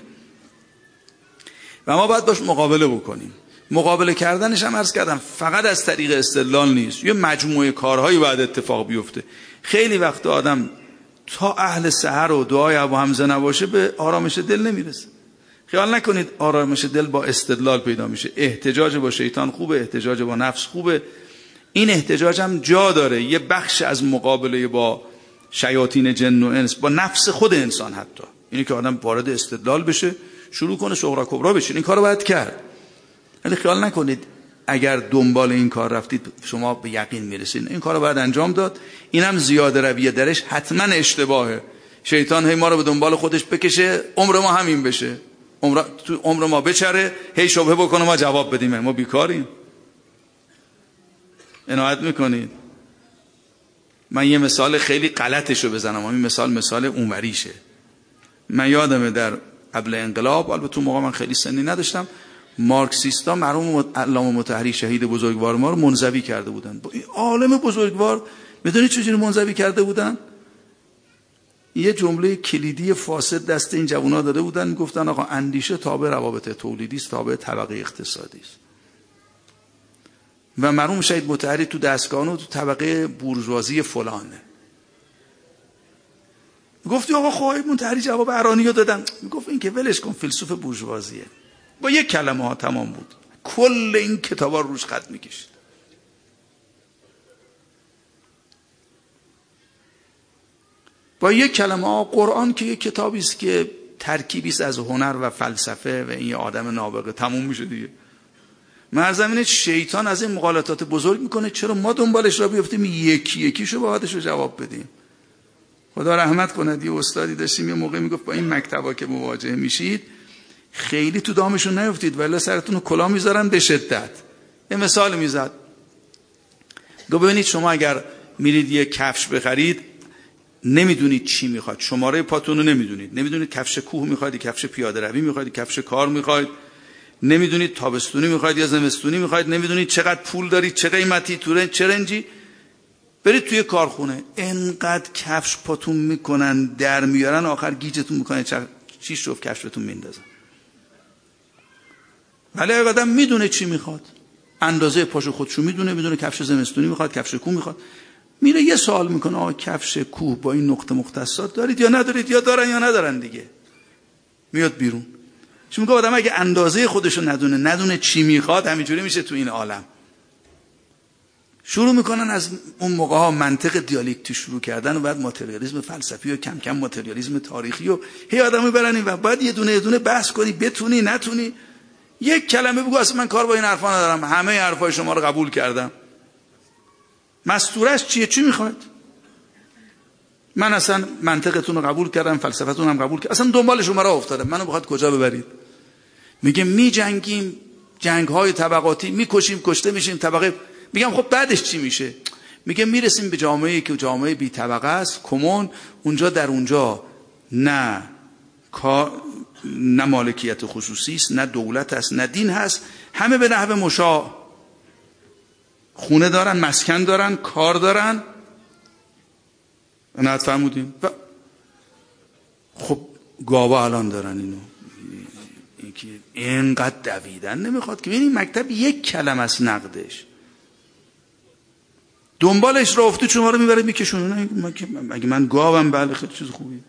و ما باید باش مقابله بکنیم. مقابله کردنش هم عرض کردم فقط از طریق استدلال نیست، یه مجموعه کارهایی باید اتفاق بیفته. خیلی وقت آدم تا اهل سحر و دعای ابو حمزه نباشه به آرامش دل نمیرسه. خیال نکنید آرامش دل با استدلال پیدا میشه. احتجاج با شیطان خوبه، احتجاج با نفس خوبه. این احتجاج هم جا داره، یه بخش از مقابله با شیاطین جن و انس، با نفس خود انسان حتی. اینی که آدم وارد استدلال بشه، شروع کنه صغرا کبرا بشه، این کارو باید کرد. ولی خیال نکنید اگر دنبال این کار رفتید شما به یقین میرسید. این کارو باید انجام داد. اینم زیاده رویه درش حتما اشتباهه. شیطان هی ما رو به دنبال خودش بکشه، عمر ما همین بشه، عمر تو عمر ما بچره، هی شبهه بکنه ما جواب بدیم، ما بیکاریم. عنایت میکنید. من یه مثال خیلی غلطشو بزنم، این مثال مثال اونوریشه. من یادمه در قبل انقلاب، البته تو موقع من خیلی سنی نداشتم، مارکسیستا مرحوم علامه مطهری شهید بزرگوار ما رو منزوی کرده بودن. با این عالم بزرگوار میدونید چجوری منزوی کرده بودن؟ یه جمله کلیدی فاسد دست این جوونا داده بودن، میگفتن آقا اندیشه تابع روابط تولیدی است، تابع طبقه اقتصادی است. و مرحوم شهید مطهری تو دستگاه تو طبقه بورژوازی فلانه. گفتی آقا خواهی مطهری جواب ارانی رو دادن. میگفت این که ولش کن، فیلسوف بورژوازیه. با یک کلمه ها تمام بود. کل این کتابا روش خط میکشید. با یک کلمه ها قرآن که یک کتابی است که ترکیبی است از هنر و فلسفه و این آدم نابغه، تموم میشه دیگه. مرزمین شیطان از این مغالطات بزرگ میکنه، چرا ما دنبالش را بیفتیم یکی یکیشو باهاتش رو جواب بدیم. خدا رحمت کنه. یه استادی داشتیم یه موقع میگفت با این مکتبا که مواجه میشید خیلی تو دامشون نیفتید ولی سرتون رو کلا میذارن به شدت. یه مثال میزد، گفت ببینید شما اگر میرید یه کفش بخرید نمیدونید چی میخواد، شماره پاتون رو نمیدونید، نمیدونید کفش کوه میخواید، کفش پیاده روی میخواید، کفش کار میخواید، نمیدونید تابستونی میخواید یا زمستونی میخواید، نمیدونید چقدر پول دارید، چه قیمتی، تو چه رنجی. برید توی کارخونه انقدر کفش پاتون میکنن در میارن، آخر گیجتون میکنن، چی شوف کفشتون میندازن. ولی اگه آدم میدونه چی میخواد، اندازه پاشو خودشو میدونه، میدونه کفش زمستونی میخواد، کفش کوه میخواد، میره یه سوال میکنه آقا کفش کوه با این نقطه مختصات دارید یا ندارید، یا دارن یا ندارن دیگه. میاد بیرون. چون میگه آدم اگه اندازه خودشو ندونه، ندونه چی میخواد، همینجوری میشه تو این عالم. شروع میکنن از اون موقع ها منطق دیالکتی شروع کردن و بعد ماتریالیسم فلسفی و کم کم ماتریالیسم تاریخی و هی آدمو برن و بعد یه دونه یه دونه بحث کنی، بتونی نتونی. یک کلمه بگو اصلا من کار با این حرفا ندارم، همه حرفای شما رو قبول کردم. مستورش چیه؟ چی میخواد؟ من اصلا منطقتون رو قبول کردم، فلسفتون هم قبول کردم، اصلا دنبال شما را افتادم، منو بخواد کجا ببرید؟ میگه می جنگیم جنگ های طبقاتی، میکشیم، کشته میشیم، طبقه. میگم خب بعدش چی میشه؟ میگه میرسیم به جامعه‌ای که جامعه بی طبقه است، کمون. اونجا در اونجا نه کار، نه مالکیت خصوصی است، نه دولت است، نه دین هست، همه به نحو مشاع خونه دارن، مسکن دارن، کار دارن. نه فهمودیم؟ و خب گاوا الان دارن اینو، اینکه اینقدر دویدن نمیخواد که این مکتب یک کلمه از نقدش دنبالش را افتی شما رو میبره میکشونه. اگه من گاوم بله خیلی چیز خوبی.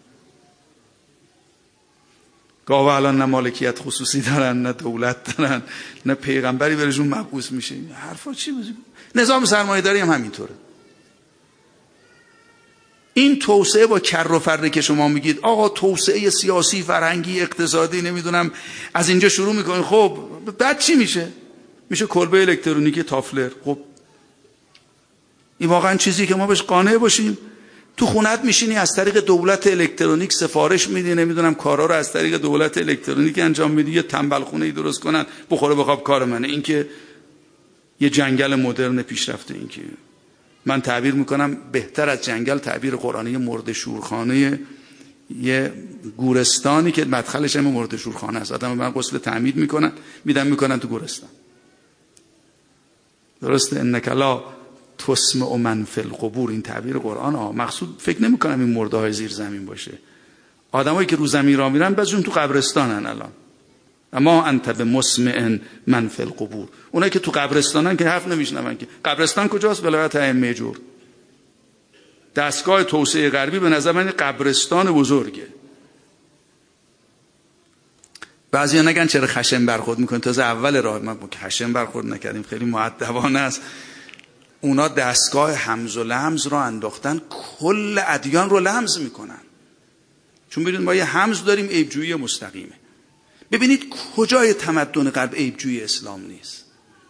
گاوا الان نه مالکیت خصوصی دارن، نه دولت دارن، نه پیغمبری برشون مبعوث میشه. حرفا چی بزنی؟ نظام سرمایه‌داری هم همینطوره. این توسعه با کر و فره که شما میگید آقا توسعه سیاسی، فرهنگی، اقتصادی، نمیدونم از اینجا شروع میکنید، خب بعد چی میشه؟ میشه کلبه الکترونیکی تافلر. خب این واقعا چیزی که ما بهش قانع باشیم؟ تو خونت میشینی از طریق دولت الکترونیک سفارش میدی، نمیدونم کارا رو از طریق دولت الکترونیک انجام میدی، یه تنبل خونه ای درست کنن بخوره بخواب کار منه. این که یه جنگل مدرن پیشرفته. این که من تعبیر میکنم بهتر از جنگل تعبیر قرآنی مرده شورخانه، یه گورستانی که مدخلش هم مرده شورخانه است. آدم من غسل تعمید میکنن میدن میکنن تو گورستان. درسته؟ انک لا تسمع من فی القبور، این تعبیر قرآن ها. مقصود فکر نمی کنم این مرده های زیر زمین باشه. آدمایی که رو زمین را میرن بعضیشون تو قبرستانن الان. اما انت بمسمع من فی القبور، اونایی که تو قبرستانن که حرف نمیشنون. که قبرستان کجاست؟ ولایت ائمه جور. دستگاه توسعه غربی به نظر من قبرستان بزرگه. بعضیا نگن چرا خشن برخورد میکنن، تازه اول راه ما که خشن برخورد نکردیم، خیلی مؤدبانه است. اونا دستگاه حمز و لمز رو انداختن، کل ادیان رو لمز میکنن. چون ببینید ما یه حمز داریم، عیبجویی مستقیمه. ببینید کجای تمدن غرب عیبجویی اسلام نیست؟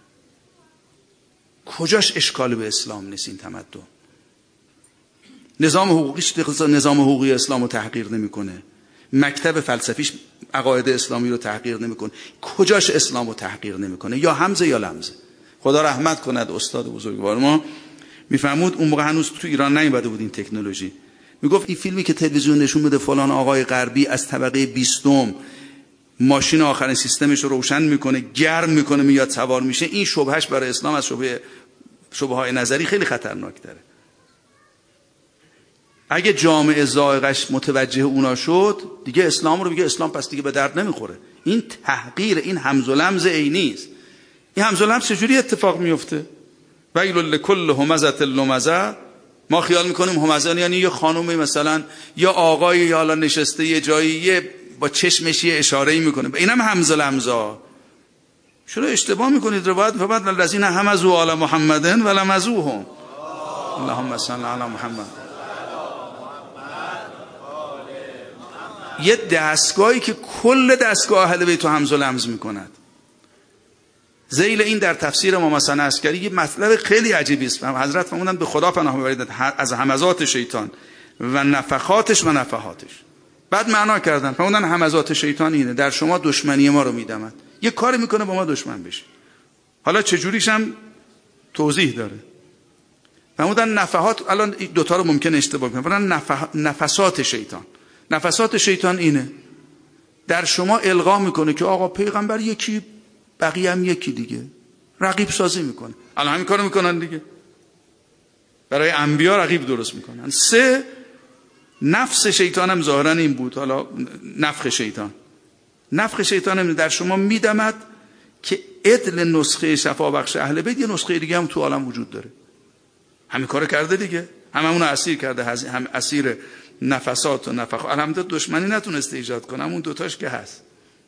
کجاش اشکال به اسلام نیست این تمدن؟ نظام حقوقیش نظام حقوقی اسلام رو تحقیر نمیکنه، مکتب فلسفیش عقاید اسلامی رو تحقیر نمیکنه. کجاش اسلام رو تحقیر نمیکنه؟ یا حمزه یا لمزه. خدا رحمت کند استاد بزرگوار ما میفهمود، اون موقع هنوز تو ایران نیومده بود این تکنولوژی. میگفت این فیلمی که تلویزیون نشون بده فلان آقای غربی از طبقه بیستم ماشین آخرین سیستمش رو روشن میکنه، گرم میکنه، میاد سوار میشه، این شبهش برای اسلام از شبهه شبهه های نظری خیلی خطرناک تره. اگه جامعه ذائقش متوجه اونا شد دیگه اسلام رو میگه اسلام پس دیگه به درد نمیخوره. این تحقیر، این همز و لمز عینی است. این همز و لمز چجوری اتفاق میفته؟ ویل لکل همزه لمزه. ما خیال میکنیم همزه یعنی یه خانومی مثلا یا آقای یا حالا نشسته یه جایی یه با چشمش یه اشاره‌ای میکنه، اینم همز و لمزا. چرا اشتباه میکنید؟ روایت فقط الذین همزوا علی محمد و لمزوهم. اللهم صل علی محمد. یه دستگاهی که کل دستگاه اهل بیت همز و لمز میکند. ذیل این در تفسیر امام حسن عسکری یه مطلب خیلی عجیبی است. حضرت فرمودند به خدا پناه ببرید از همزات شیطان و نفخاتش و نفحاتش. بعد معنا کردن، فرمودن همزات شیطان اینه، در شما دشمنی ما رو میدمد، یه کاری میکنه با ما دشمن بشی. حالا چجوریش هم توضیح داره. فرمودن نفحات، الان دوتا رو ممکن اشتباه کنم. فرمودن نفح... نفسات شیطان. نفسات شیطان اینه، در شما القا میکنه که آقا پیغمبر یکی بقیه هم یکی دیگه، رقیب سازی میکنه. الان همین کارو میکنن دیگه، برای انبیا رقیب درست میکنن. سه، نفس شیطان هم ظاهرا این بود. حالا نفخ شیطان، نفخ شیطان هم در شما میدمد که عدل نسخه شفا بخش اهل بیت یه نسخه دیگه هم تو عالم وجود داره. همین کارو کرده دیگه، هم همون اسیر کرده، هم اسیر نفسات و نفخ. الحمدلله دشمنی نتونسته ایجاد کنه، اون دوتاش که هست.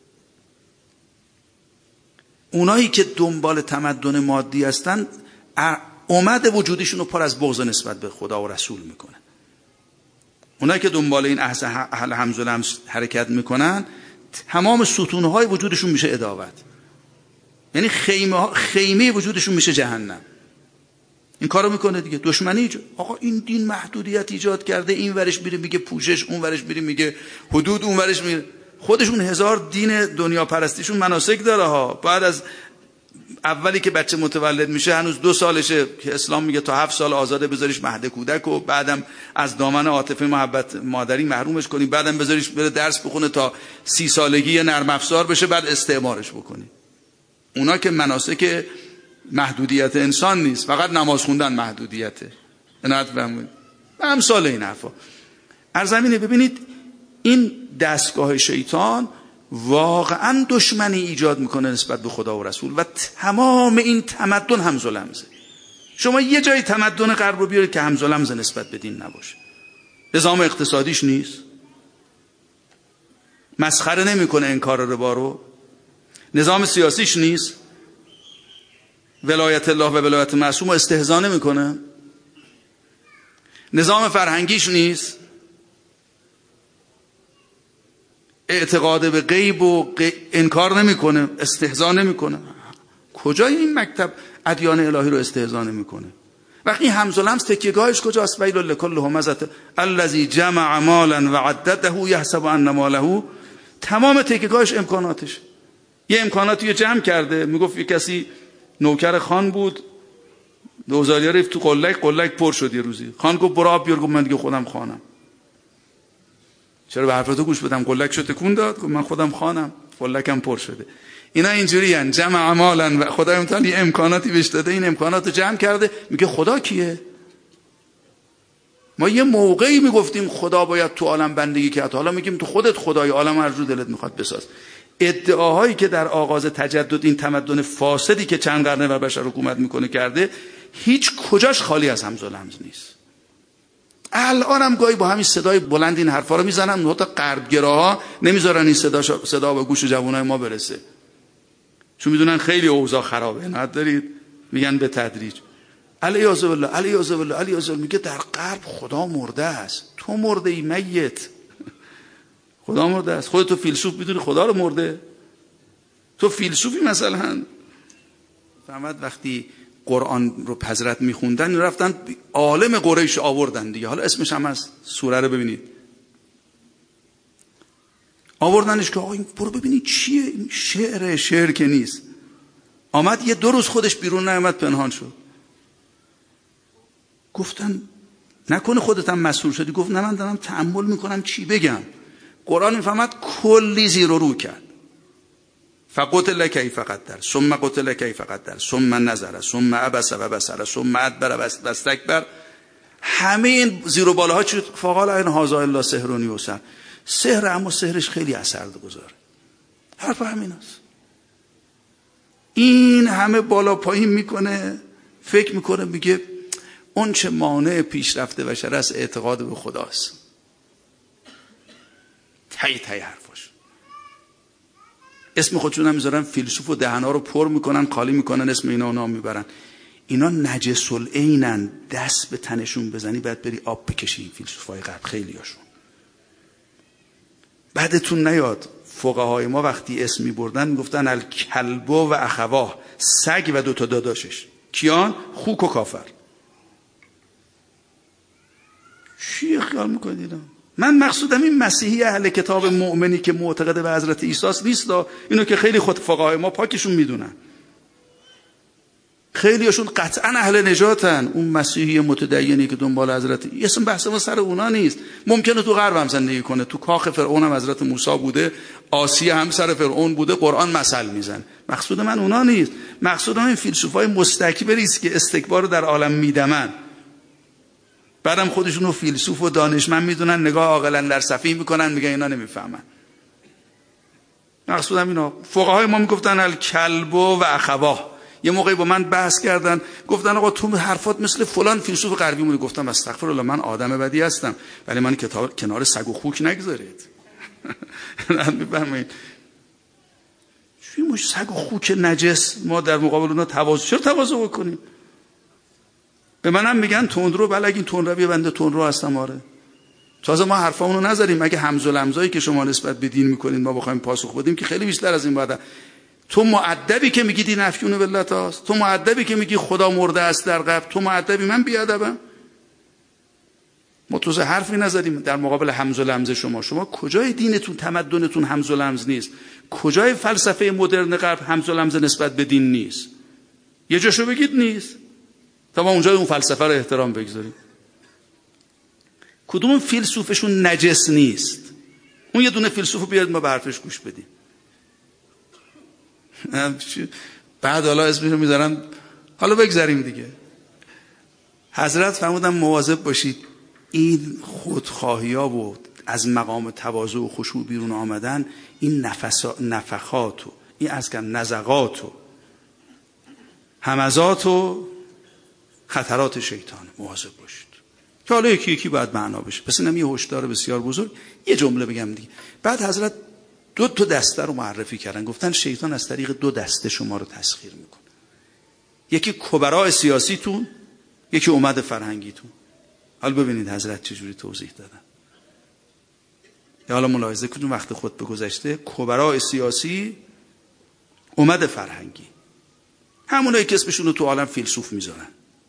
اونایی که دنبال تمدن مادی هستن اومد وجودشون رو پر از بغض نسبت به خدا و رسول میکنه. اونایی که دنبال این اهل همز و لمز حرکت میکنن تمام ستونهای وجودشون میشه عداوت، یعنی خیمه, خیمه وجودشون میشه جهنم. این کارو میکنه دیگه، دشمنی ایجاد. آقا این دین محدودیت ایجاد کرده، این ورش میره میگه پوشش، اون ورش میره میگه حدود، اون ورش میره. خودشون هزار دین دنیا پرستیشون مناسک داره ها. بعد از اولی که بچه متولد میشه هنوز دو سالشه که اسلام میگه تا هفت سال آزاده بذاریش مهد کودک و بعدم از دامن عاطفه محبت مادری محرومش کنی، بعدم بذاریش بره درس بخونه تا سی سالگی نرم افزار بشه، بعد استعمارش بکنی. اونا که مناسک محدودیت انسان نیست، فقط نماز خوندن محدودیته. عنایت فرمایید. امثال این حرفا. ارزمینه ببینید این دستگاه شیطان واقعا دشمنی ایجاد میکنه نسبت به خدا و رسول و تمام این تمدن همز و لمزه. شما یه جای تمدن غرب رو بیارید که همز و لمز نسبت به دین نباشه. نظام اقتصادیش نیست، مسخره نمیکنه انکار ربا رو. نظام سیاسیش نیست، ولایت الله و ولایت معصوم رو استهزا نمیکنه. نظام فرهنگیش نیست، اعتقاد به غیب و انکار نمیکنه، استهزا نمیکنه. کجای این مکتب ادیان الهی رو استهزا نمیکنه؟ وقتی همز و لمز تکیه‌گاهش کجاست؟ ویل لکل همزه الذی جمع مالا و عدده یحسب ان ماله. تمام تکیه‌گاهش امکاناتش. یه امکاناتی رو جمع کرده. میگفت یه کسی نوکر خان بود، دوزاریا رفت تو قلک، قلک پر شد. یه روزی خان گفت برو آب بیار. گفت من دیگه خودم خانم. چرا به حرف تو گوش بدم؟ قلک شو تکون داد. گفت من خودم خانم، قلکم پر شده. اینا اینجوری ان جمع مالا و خدای متعال یه امکاناتی بهش داده، این امکانات رو جمع کرده. میگه خدا کیه؟ ما یه موقعی میگفتیم خدا باید تو عالم بندگی کرد، حالا میگیم تو خودت خدای عالم هر جو دلت میخواد بساز. ادعاهایی که در آغاز تجدد این تمدن فاسدی که چند قرنه بر بشر حکومت میکنه کرده، هیچ کجاش خالی از همز و لمز نیست. الان هم گاهی با همین صدای بلند این حرفا رو میزنن، حتی غربگراها نمیذارن این صدا صدا به گوش جوانای ما برسه، چون میدونن خیلی اوضاع خرابه. نه دارید میگن به تدریج. علیاذ بالله علیاذ بالله علیاذ بالله. میگه در غرب خدا مرده است. تو مرده ای میت. خدا مرده است. خودت تو فیلسوف میدونی خدا رو مرده؟ تو فیلسوفی مثلا؟ فهمت وقتی قرآن رو حضرت میخوندن رفتن عالم قریش آوردن دیگه. حالا اسمش هم هست، سوره رو ببینید. آوردنش که آقا این برو ببینید چیه این شعر. شعر که نیست. آمد یه دو روز خودش بیرون نیامد، پنهان شد. گفتن نکنه خودت هم مسئول شدی؟ گفت نه من دارم تأمل میکنم چی بگم. قرآن میفهمد کلی زیر و رو کرد. فقتل کیف قدر ثم قتل کیف قدر ثم نظر ثم عبس و بصر ثم ادبر و استکبر. همه این زیر و بالاها چی؟ فقال این هذا الا سحر یؤثر. سحر، اما سحرش خیلی اثرگذاره. حرف همیناست. این همه بالا پایین میکنه، فکر میکنه میگه اون چه مانع پیشرفته بشر است اعتقاد به خداست. تای تای حرفاش. اسم خودشون هم میذارن فیلسوف و دهنا رو پر میکنن، خالی میکنن، اسم اینا نام میبرن. اینا نجس العینن. دست به تنشون بزنی باید بری آب بکشی. فیلسوفای غرب خیلیاشون. بعدتون نیاد فقهای ما وقتی اسم میبردن میگفتن الکلب و اخواه، سگ و دوتا داداشش. کیان؟ خوک و کافر. چی خیال میکنید؟ من مقصودم این مسیحی اهل کتاب مؤمنی که معتقد به حضرت عیسی است نیست. اینو که خیلی خود فقهای ما پاکشون میدونن. خیلیاشون قطعا اهل نجاتن. اون مسیحی متدینی که دنبال حضرت، اسم بحث ما سر اونا نیست. ممکنه تو غرب هم زندگی کنه، تو کاخ فرعون هم حضرت موسی بوده، آسیه هم سر فرعون بوده، قرآن مثل میزن. مقصود من اونا نیست. مقصودم این فیلسوفای مستکبری است که استکبار رو در عالم میدمن. بعدم خودشونو فیلسوف و دانشمند میدونن، نگاه عاقلا در صفحه میکنن، میگن اینا نمیفهمن. مقصودم اینا. فقهای ما میگفتن الکلب و اخواه. یه موقعی با من بحث کردن، گفتن آقا تو حرفات مثل فلان فیلسوف غربی مونی. گفتم استغفرالله، من آدم بدی هستم، ولی من کتاب کنار سگ و خوک نگذارید. میفهمید؟ چی مش سگ و خوک نجس ما در مقابل اونها تواضع؟ چرا تواضع بکنیم؟ به منم میگن تندرو، بله اگه این تندروی بنده تندرو هستم. آره تازه ما حرفامونو نذاریم. اگه همز و لمزایی که شما نسبت به دین میکنید ما بخوایم پاسخ بدیم که خیلی بیشتر از این باید. تو مؤدبی که میگی دین افیون ولت است، تو مؤدبی که میگی خدا مرده است در قبر، تو مؤدبی، من بیادبم؟ ما توزه حرفی نزدیم در مقابل همز و لمز شما. شما کجای دینتون تمدنتون همز و لمز نیست؟ کجای فلسفه مدرن غرب همز و لمز نسبت به دین نیست؟ یه جاشو بگید نیست تا ما اونجا اون فلسفه رو احترام بگذاریم. کدوم فیلسوفشون نجس نیست؟ اون یه دونه فیلسوفو بیاد ما به حرفش گوش بدیم. بعد حالا اسمشو میذارن، حالا بگذاریم دیگه. حضرت فرمودن مواظب باشید این خودخواهی ها و از مقام تواضع و خشوع بیرون آمدن، این نفسا نفخات و این از کم نزغات و همزات و خطرات شیطان مواظب باشید. که حالا یکی یکی باید معنا بشه. پس اینم یه هشدار بسیار بزرگ. یه جمله بگم دیگه. بعد حضرت دو تا دسته رو معرفی کردن. گفتن شیطان از طریق دو دسته شما رو تسخیر میکنه. یکی کبرای سیاسیتون، یکی اومد فرهنگیتون. حالا ببینید حضرت چجوری توضیح دادن. یا حالا ملاحظه کنید وقت خطبه گذشته کبرای سیاسی اومد فرهنگی، همونایی که اسمشون رو تو عالم فیلسوف میذارن.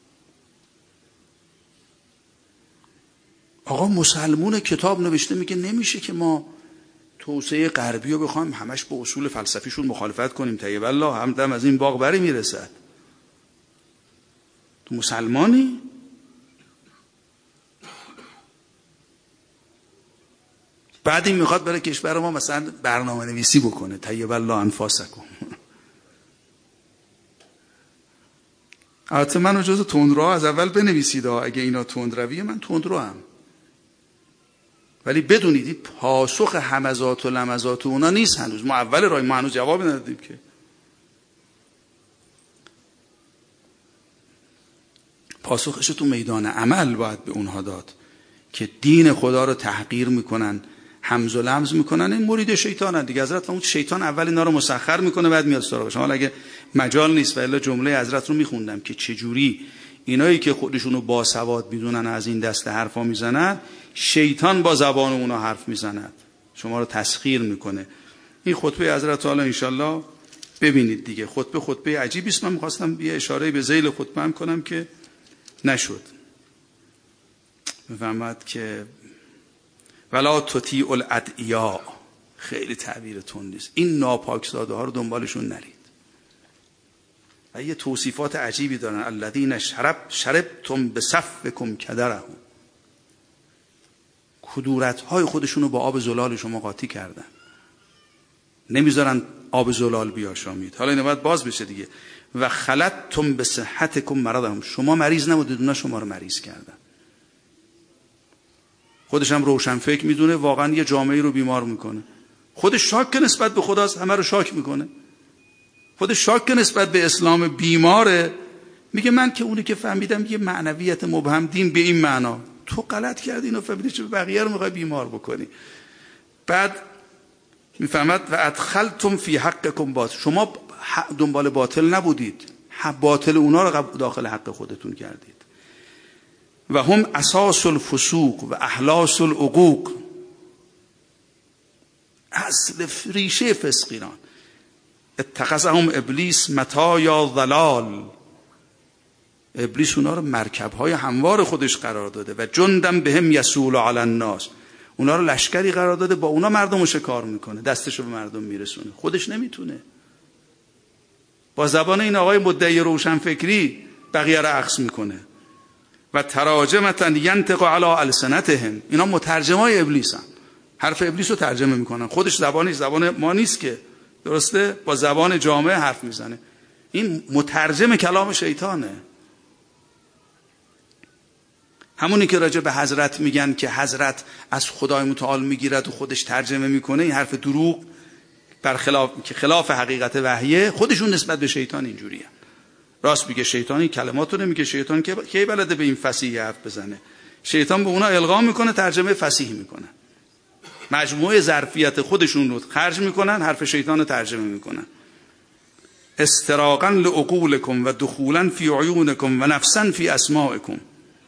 آقا مسلمون کتاب نوشته میگه نمیشه که ما توسعه غربی رو بخوایم همش با اصول فلسفیشون مخالفت کنیم. طیب الله همدم از این باغ بری میرسد. تو مسلمانی؟ بعد این میخواد برای کشور ما مثلا برنامه نویسی بکنه. طیب الله انفاسکم. البته منو جز تندرو از اول بنویسید، اگه اینا تندرویه من تندرو هم، ولی بدونید پاسخ همزات و لمزات اونا نیست. هنوز ما اول راه، ما هنوز جواب ندادیم که. پاسخش تو میدان عمل باید به اونها داد که دین خدا رو تحقیر میکنن، همز و لمز میکنن. این مرید شیطانن دیگه. حضرت اون شیطان اول اینا رو مسخر میکنه بعد میاد سراغشون. حالا اگه مجال نیست و الا جمله حضرت رو میخوندم که چجوری اینایی که خودشونو باسواد میدونن از این دست حرفا میزنن، شیطان با زبان اونا حرف میزند، شما رو تسخیر میکنه. این خطبه حضرت حالا انشالله ببینید دیگه. خطبه خطبه عجیبی است. من میخواستم یه اشاره به ذیل خطبه هم کنم که نشد. میفهمد که ولا تطیع الادعیا، خیلی تعبیر تندیست. این ناپاکزاده ها رو دنبالشون نرید. و یه توصیفات عجیبی دارن. الذین شرب شربتم بصفکم کدرهم، کدورت های خودشون رو با آب زلال شما قاطی کردن، نمیذارن آب زلال بیاشامید. حالا اینو باید باز بشه دیگه. و خلطتم بصحتکم مرضهم، شما مریض نبودید اونا شما رو مریض کردن. خودش هم روشن فکر میدونه واقعا یه جامعه رو بیمار میکنه. خودش شاک نسبت به خداست، همه رو شاک میکنه. خودش شاک نسبت به اسلام بیماره، میگه من که اونی که فهمیدم یه معنویت مبهم دین به این معنا، تو غلط کردی اینو فهمیدی چه بقیه رو میخوای بیمار بکنی. بعد میفهمد و ادخلتم فی حقکم باطل، شما دنبال باطل نبودید، باطل اونا رو داخل حق خودتون کردید. و هم اساس الفسوق و احلاس العقوق، اصل ریشه فسقیران. اتخذهم ابلیس متاع ضلال، ابلیس اونا رو مرکب‌های هموار خودش قرار داده. و جندم بهم یسول علی الناس، اونا رو لشکری قرار داده با اونا مردم رو شکار میکنه، دستشو به مردم میرسونه، خودش نمیتونه. با زبان این آقای مدعی روشن فکری بقیه رو عکس میکنه. و تراجمتا ینطق علی السنتهم، اینا مترجمای ابلیسن، حرف ابلیس رو ترجمه میکنن. خودش زبانش زبان ما نیست که، درسته؟ با زبان جامعه حرف میزنه. این مترجم کلام شیطانه. همونی که راجع به حضرت میگن که حضرت از خدای متعال میگیرد و خودش ترجمه میکنه، این حرف دروغ برخلاف که خلاف حقیقت وحیه، خودشون نسبت به شیطان اینجوریه. راست میگه شیطان این کلمات رو نمیگه. شیطان که کی بلده به این فصیح حرف بزنه؟ شیطان به اونا القا میکنه، ترجمه فصیح میکنه. مجموعه ظرفیت خودشون رو خرج میکنن، حرف شیطان رو ترجمه میکنن. استراقا لعقولکم و دخولا فی عیونکم و نفسا فی اسماعکم،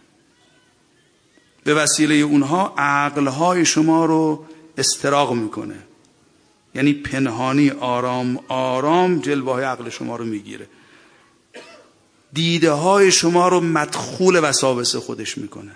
به وسیله اونها عقلهای شما رو استراق میکنه، یعنی پنهانی آرام آرام جلوه‌های عقل شما رو میگیره، دیده های شما رو مدخول وساوس خودش میکنه.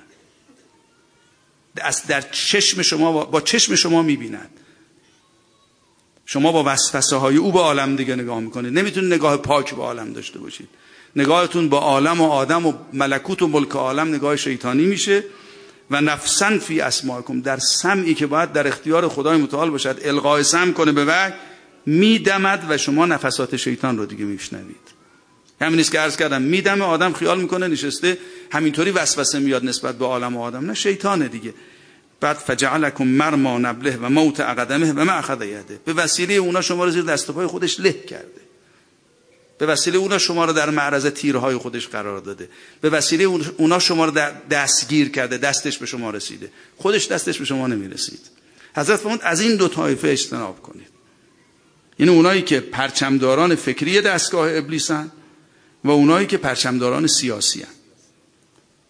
در چشم شما، با چشم شما میبیند. شما با وسوسه های او به عالم دیگه نگاه میکنید، نمیتونید نگاه پاک به عالم داشته باشید. نگاهتون با عالم و آدم و ملکوت و ملک عالم نگاه شیطانی میشه. و نفسن فی اسماعکم، در سمعی که باید در اختیار خدای متعال باشد القای سمع کنه به وحی، میدمد و شما نفسات شیطان رو دیگه میشنوید. همین است که عرض کردم، میدمه، آدم خیال میکنه نشسته همینطوری وسوسه میاد نسبت به عالم و آدم، نه شیطانه دیگه. بعد فجعلکم مرما نبله و موت اقدمه و ما اخذ یده، به وسیله اونا شما رو زیر دست و پای خودش له کرده، به وسیله اونا شما رو در معرض تیرهای خودش قرار داده، به وسیله اونا شما رو دستگیر کرده، دستش به شما رسیده، خودش دستش به شما نمیرسید. حضرت فرمود از این دو طایفه اجتناب کنید. یعنی اونایی که پرچمداران فکری دستگاه ابلیسن و اونایی که پرچمداران سیاسی هن.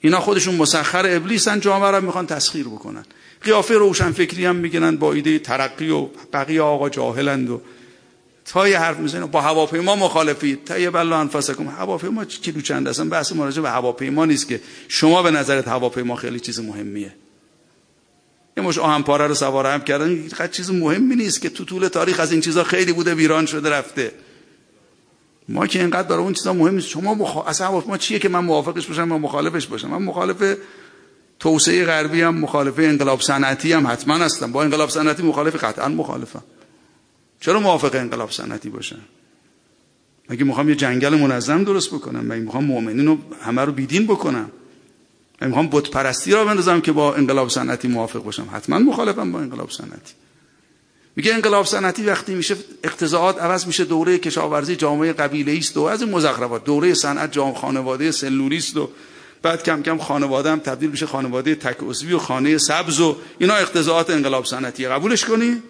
اینا خودشون مسخر ابلیسن، جامعه رو میخوان تسخیر بکنن. قیافه روشنفکری هم میگنن با ایده ترقی و بقیه آقا جاهلند و تا یه حرف میزنن با هواپیما مخالفید. طیب الله انفسکم. هواپیما کیلو چند اصلا بحث مراجعه به هواپیما نیست که شما به نظرت هواپیما خیلی چیز مهمیه. یه مش آهن پاره رو سوار هم کردن اینقدر چیز مهمی نیست که تو طول تاریخ از این چیزا خیلی بوده ویران شده رفته. ما که اینقدر برای اون چیزا مهم نیست. شما مخ... اصلا هواپیما چیه که من موافقش باشم من مخالفش باشم؟ من مخالف توسعه غربی هم، مخالف انقلاب صنعتی هم حتما هستم. با انقلاب صنعتی مخالف قطعا مخالفم. چرا موافق انقلاب صنعتی باشم؟ مگه میخوام یه جنگل منظم درست بکنم؟ مگه میخوام مؤمنین رو همه رو بیدین بکنم؟ مگه میخوام بت پرستی را بندازم که با انقلاب صنعتی موافق باشم؟ حتما مخالفم با انقلاب صنعتی. میگه انقلاب صنعتی وقتی میشه اقتضاعات عوض میشه، دوره کشاورزی جامعه قبیله‌ای است و از این مزخرفات، دوره صنعت جامعه خانواده سلولی است و بعد کم کم خانواده هم تبدیل میشه خانواده تک عضوی و خانه سبز و اینا اقتضاعات انقلاب صنعتی. قبولش کنی؟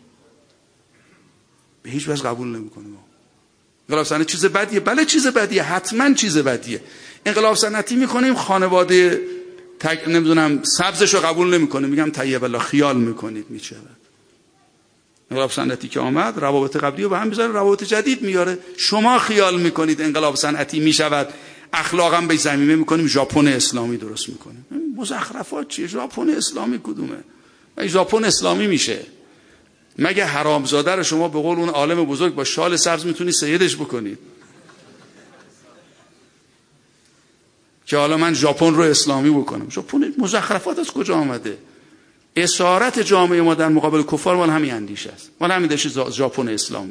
به هیچ وجه قبول نمی‌کنیم. انقلاب صنعتی چیز بدیه؟ بله چیز بدیه، حتما چیز بدیه. انقلاب صنعتی میکنیم خانواده تک نمیدونم سبزش رو قبول نمیکنیم، میگم طیب الله خیال میکنید میشه. انقلاب صنعتی که آمد روابط قبلی رو به هم میذاره، روابط جدید میاره. شما خیال میکنید انقلاب صنعتی میشود اخلاقا به زمینه میکنیم ژاپن اسلامی درست میکنیم. مزخرفات چیه؟ ژاپن اسلامی کدومه؟ مگه ژاپن اسلامی میشه؟ مگه حرامزاده رو شما به قول اون عالم بزرگ با شال سبز میتونی سیدش بکنید که حالا من ژاپن رو اسلامی بکنم؟ ژاپن مزخرفات از کجا آمده؟ اسارت جامعه ما در مقابل کفار مال همین اندیشه است، مال همین اندیشه ژاپن اسلامی.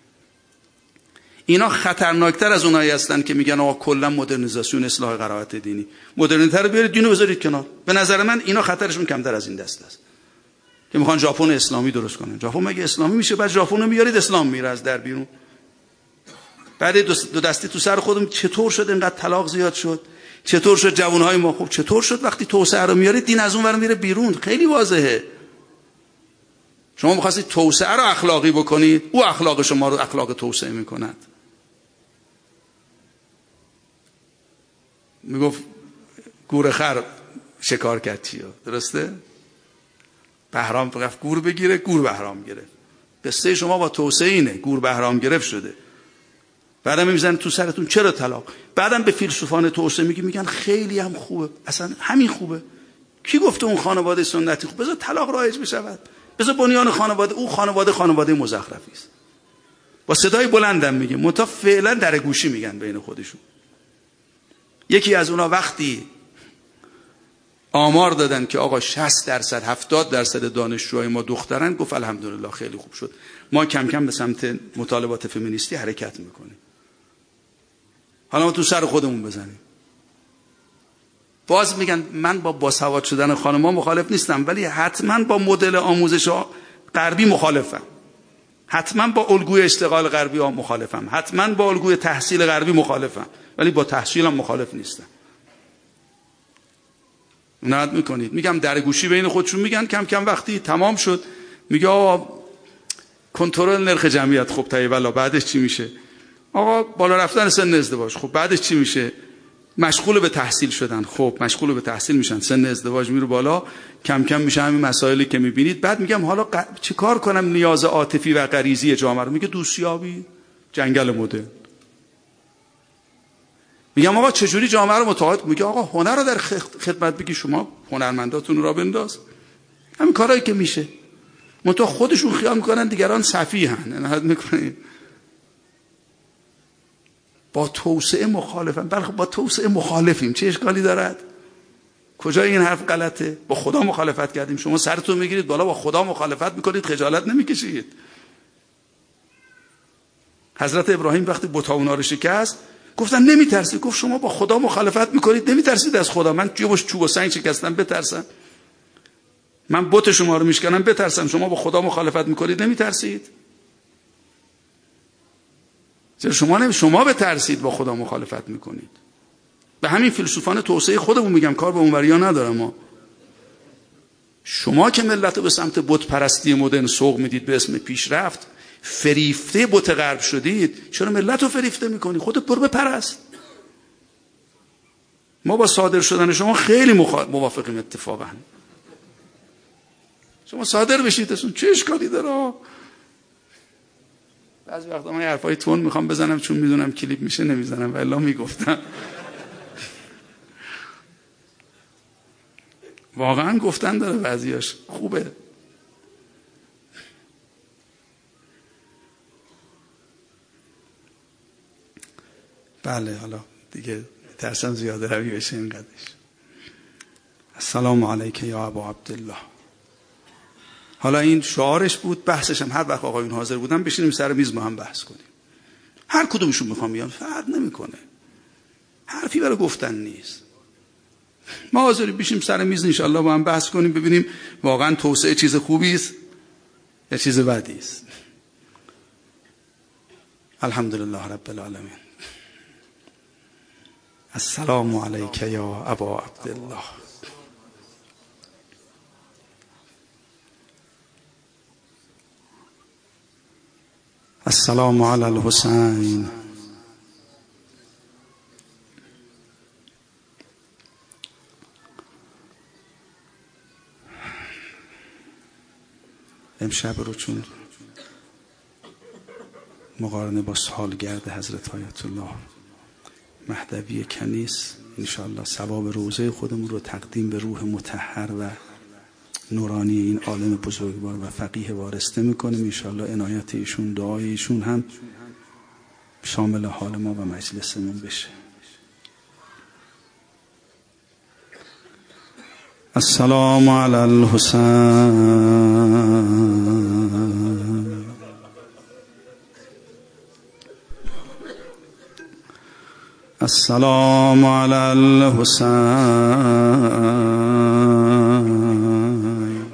اینا خطرناکتر از اونایی هستن که میگن آقا کلا مدرنیزاسیون اصلاح قرائت دینی، مدرنیته رو بیارید دینو بذارید کنار. به نظر من اینا خطرشون کمتر از این دست است که میخوان ژاپن اسلامی درست کنن. ژاپن مگه اسلامی میشه؟ بعد ژاپن رو میارید اسلام میره از در بیرون. بعد دو دستی تو سر خودم چطور شد اینقدر طلاق زیاد شد؟ چطور شد جوانهای ما خوب؟ چطور شد وقتی توسعه رو میارید دین از اون ور میره بیرون؟ خیلی واضحه. شما می‌خواستید توسعه رو اخلاقی بکنید، او اخلاق شما رو اخلاق توسعه میکند. میگفت گورخر شکار کرد چیا؟ درسته؟ بهرام رفت گور بگیره، گور بهرام گرفت. قصه شما با توسعه اینه، گور بهرام گرفت شده. بعدم میزنن تو سرتون چرا طلاق؟ بعدم به فیلسوفان توسعه میگی میگن خیلی هم خوبه، اصلا همین خوبه. کی گفته اون خانواده سنتی خوب؟ بذار طلاق رایج بشود، بذار بنیان خانواده، او خانواده خانواده مزخرفی است. با صدای بلندم میگه، منتها فعلا در گوشی میگن بین خودشون. یکی از اونا وقتی آمار دادن که آقا شصت درصد هفتاد درصد دانشجوهای ما دخترن، گفت الحمدلله خیلی خوب شد، ما کم کم به سمت مطالبات فمینیستی حرکت میکنیم. حالا ما تو سر خودمون بزنیم. باز میگن من با باسواد شدن خانم‌ها مخالف نیستم، ولی حتما با مدل آموزش غربی مخالفم، حتما با الگوی اشتغال غربی مخالفم، حتما با الگوی تحصیل غربی مخالفم، ولی با تحصیلم مخالف نیستم. نهاد میکنید. میگم در گوشی بین خودشون میگن. کم کم وقتی تمام شد میگه آقا کنترل نرخ جمعیت، خب طیب الله بعدش چی میشه؟ آقا بالا رفتن سن ازدواج، خب بعدش چی میشه؟ مشغول به تحصیل شدن، خب مشغول به تحصیل میشن، سن ازدواج میره بالا، کم کم میشه همین مسائلی که میبینید. بعد میگم حالا ق... چه کار کنم نیاز عاطفی و غریزی جامعه رو؟ میگه دوستیابی، جنگل مدرن. میگم آقا چجوری جامعه رو متقاعد؟ میگه آقا هنر رو در خدمت بگی، شما هنرمنداتون را بنداز، همین کارهایی که میشه. منتها خودشون خیال میکنن دیگران سفیهن، نهاد میکنین. با توسعه مخالفم. بلکه با توسعه مخالفیم، چه اشکالی دارد؟ کجا این حرف غلطه؟ با خدا مخالفت کردیم. شما سرتون میگیرید بالا با خدا مخالفت میکنید، خجالت نمیکشید؟ حضرت ابراهیم وقتی بت‌ها اونا رو شکست گفتن نمیترسید، گفت شما با خدا مخالفت میکنید، نمیترسید از خدا؟ من یه مش چوب و سنگ شکستم بترسم؟ من بت شما رو میشکنم بترسم؟ شما با خدا مخالفت میکنید نمیترسید؟ چرا شما نمی شما بترسید با خدا مخالفت میکنید؟ به همین فیلسوفان توسعه خودمون میگم، کار به اونوریا ندارم. ما شما که ملت رو به سمت بت پرستی مدرن سوق میدید به اسم پیشرفت، فریفته بت غرب شدید، چرا ملت رو فریفته میکنی؟ خودت برو بپرست. ما با صادر شدن شما خیلی موافقیم. اتفاقا شما صادر بشید چه اشکالی داره؟ بعضی وقتا من حرفای تون میخوام بزنم چون میدونم کلیپ میشه نمیزنم، والا میگفتم. واقعا گفتن داره بعضیاش خوبه. بله حالا دیگه ترسم زیاده روی بشه اینقدرش. السلام علیک یا ابا عبدالله. حالا این شعارش بود، بحثش هم هر وقت آقایون حاضر بودن بشینیم سر میز ما هم بحث کنیم. هر کدومشون میخوام بیان فرق نمیکنه، حرفی برای گفتن نیست. ما حاضریم بشیم سر میز انشالله با هم بحث کنیم ببینیم واقعا توسعه چیز خوبی است یا چیز بدی است. الحمدلله رب العالمین. السلام علیک یا ابا عبدالله. السلام علی الحسین. امشب رو چون مقارنه با سالگرد حضرت آیت الله مهدوی کنیس انشاءالله ثواب روزه خودمون رو تقدیم به روح مطهر و نورانی این عالم بزرگوار و فقیه وارسته میکنیم. انشاءالله عنایت ایشون، دعای ایشون هم شامل حال ما و مجلسمون بشه. السلام علی الحسین. السلام علی الحسین.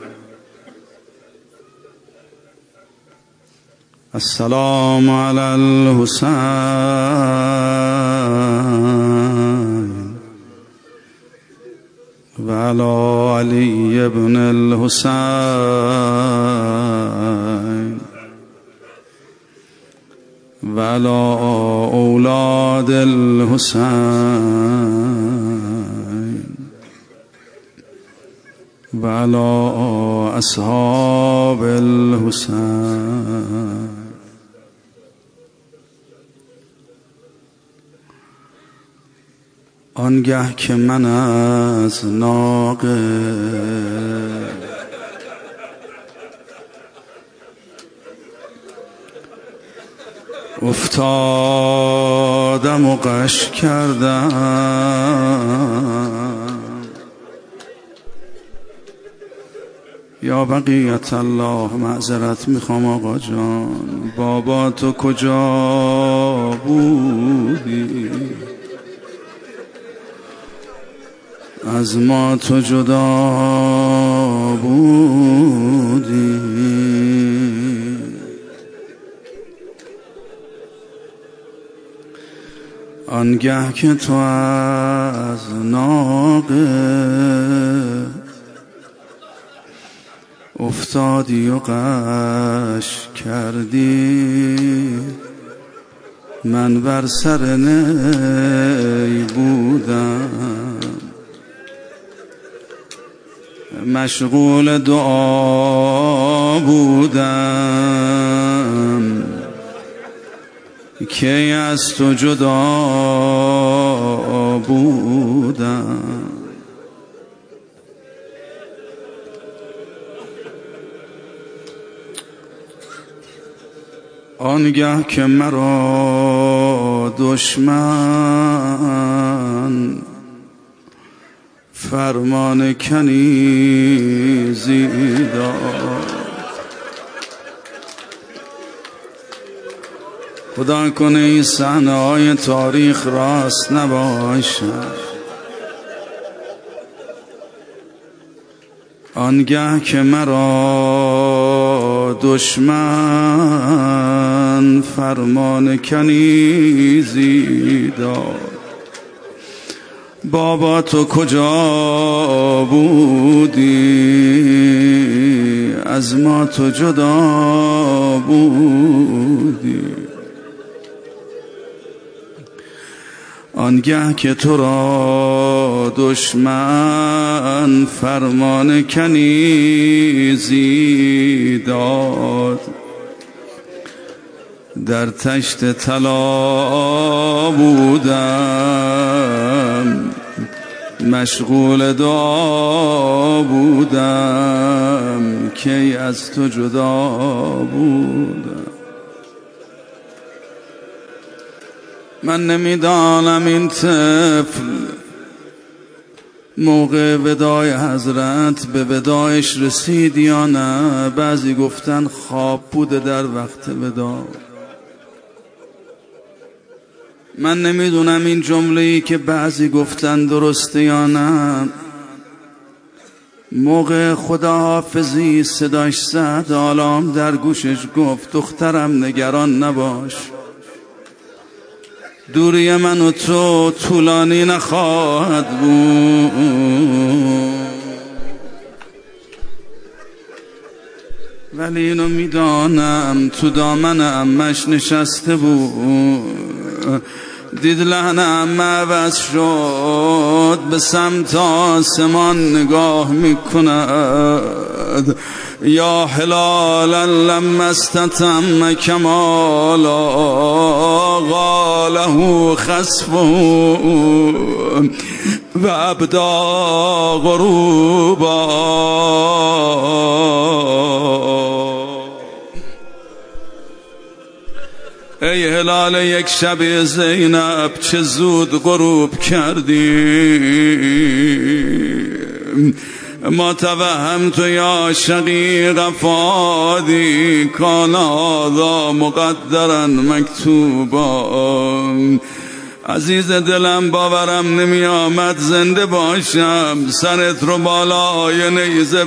السلام علی الحسین و علی علی ابن الحسین و علی اولاد الحسین و علی اصحاب الحسین. آنگه که من از ناقه افتادم و غش کردم، یا بقیت الله معذرت میخوام آقا جان، بابا تو کجا بودی؟ از ما تو جدا بودی. آنگه که تو از ناقه افتادی و غش کردی، من بر سر نی بودم، مشغول دعا بودم، کی از تو جدا بودم. آنگه که مرا دشمن فرمان کنیزی داد، خدا کنه این صحنه های تاریخ راست نباشد. آنگه که مرا دشمن فرمان کنیزی داد، بابا تو کجا بودی؟ از ما تو جدا بودی. آنگه که تو را با دشمن فرمان کنیزی داد، در تشت طلا بودم مشغول دعا بودم کی از تو جدا بودم. من نمیدانم این طفل موقع وداع حضرت به وداعش رسید یا نه. بعضی گفتن خواب بوده در وقت وداع. من نمیدونم این جمله‌ای که بعضی گفتن درسته یا نه. موقع خداحافظی صداش زد، آلام در گوشش گفت دخترم نگران نباش، دوری من و تو طولانی نخواهد بود. ولی اینو میدانم تو دامن عمش نشسته بود، دید لحن عمه عوض شد، به سمت آسمان نگاه میکند. یا هلالا لما استتم کمالا قاله خسفه و ابدا غروبا. ای هلال یک شب زینب چه زود غروب کردی، ما توهمت یا شقیق فادی کان هذا مقدرا مکتوبا. عزیز دلم باورم نمی آمد زنده باشم سرت رو بالای نیزه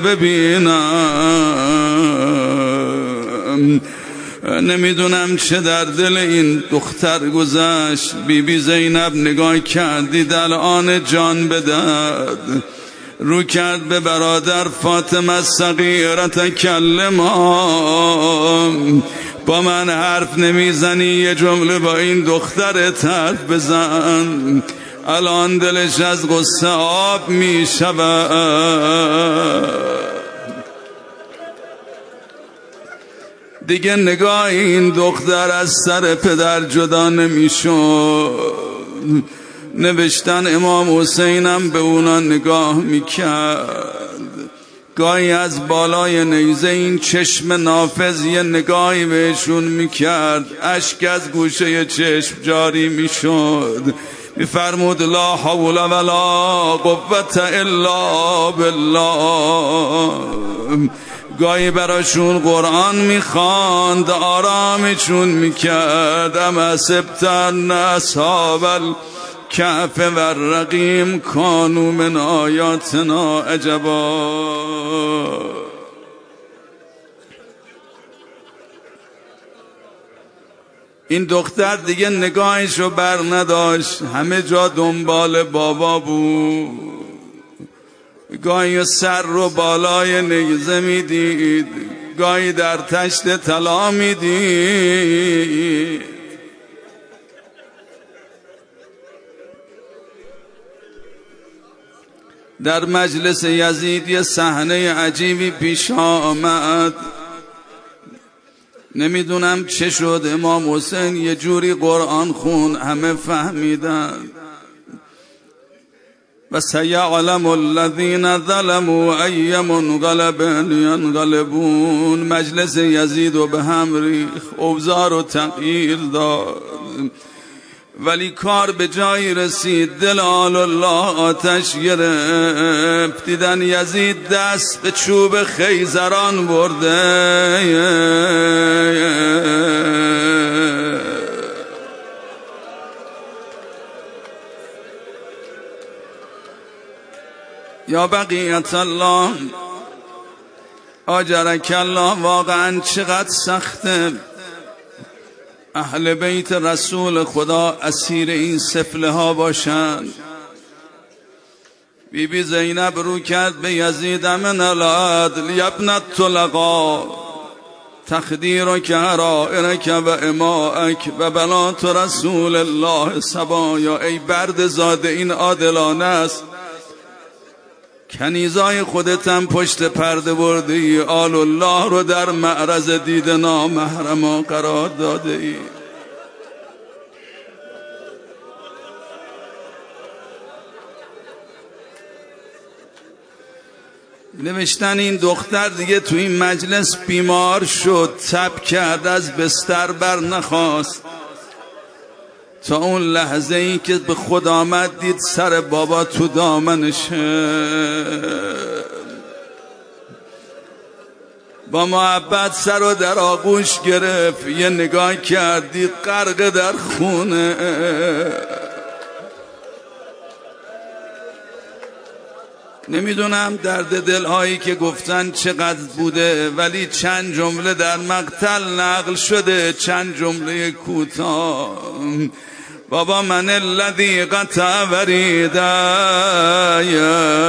ببینم. نمیدونم چه در دل این دختر گذشت. بی بی زینب نگاه کردید الان جان بدهد، رو کرد به برادر فاطمه صغیره تکلما، با من حرف نمیزنی یه جمله با این دخترت حرف بزن. الان دلش از غصه آب میشود. دیگه نگاه این دختر از سر پدر جدا نمیشد. نوشتن امام حسینم به اونا نگاه میکرد، گاهی از بالای نیزه این چشم نافذ یه نگاهی بهشون میکرد، اشک از گوشه چشم جاری میشد. میفرمود لا حول ولا قوة الا بالله. گاهی براشون قرآن میخواند، آرامشون میکرد. اما سبتن اصحاب الکهف و الرقیم کانوا من آیاتنا عجبا. این دختر دیگه نگاهشو بر نداشت، همه جا دنبال بابا بود. گاهی سر رو بالای نیزه میدید، گاهی در تشت طلا میدید. در مجلس یزید یه صحنه عجیبی پیش آمد. نمیدونم چه شد، امام حسین یه جوری قرآن خون همه فهمیدن. و سیعلم الذین ظلموا ای منقلب ینقلبون. مجلس یزید و به هم ریخ، اوضاع رو تغییر داد، ولی کار به جایی رسید. دل آل الله آتش گرفت. دیدن یزید دست به چوب خیزران برده. یا بقیت الله آجرک الله، واقعا چقدر سخته اهل بیت رسول خدا اسیر این سفله ها باشند. بی بی زینب رو کرد به یزید من العدل یبن الطلقا تخدیرک حرائرک و امائک و بنات رسول الله سبایا. ای برد زاده این عادلانه است کنیزای خودتم پشت پرده برده ای، آل الله رو در معرض دید نامحرما قرار داده ای. نوشتن این دختر دیگه تو این مجلس بیمار شد، تب کرد، از بستر بر نخواست تا اون لحظه ای که به خود آمد دید سر بابا تو دامنشه. با محبت سر رو در آغوش گرفت، یه نگاه کرد دید غرق در خونه. نمیدونم درد دلهایی که گفتن چقدر بوده، ولی چند جمله در مقتل نقل شده، چند جمله کوتاه. بابا من الذی قطع وریدای،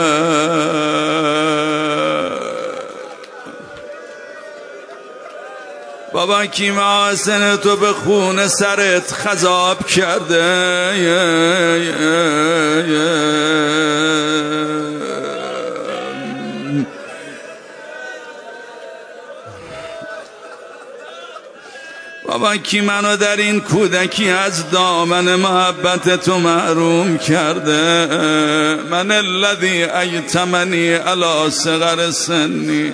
بابا کی محاسن تو به خون سرت خضاب کرده. بابا کی منو در این کودکی از دامن محبت تو محروم کرده. من الذی ایتمنی علی صغر سنی.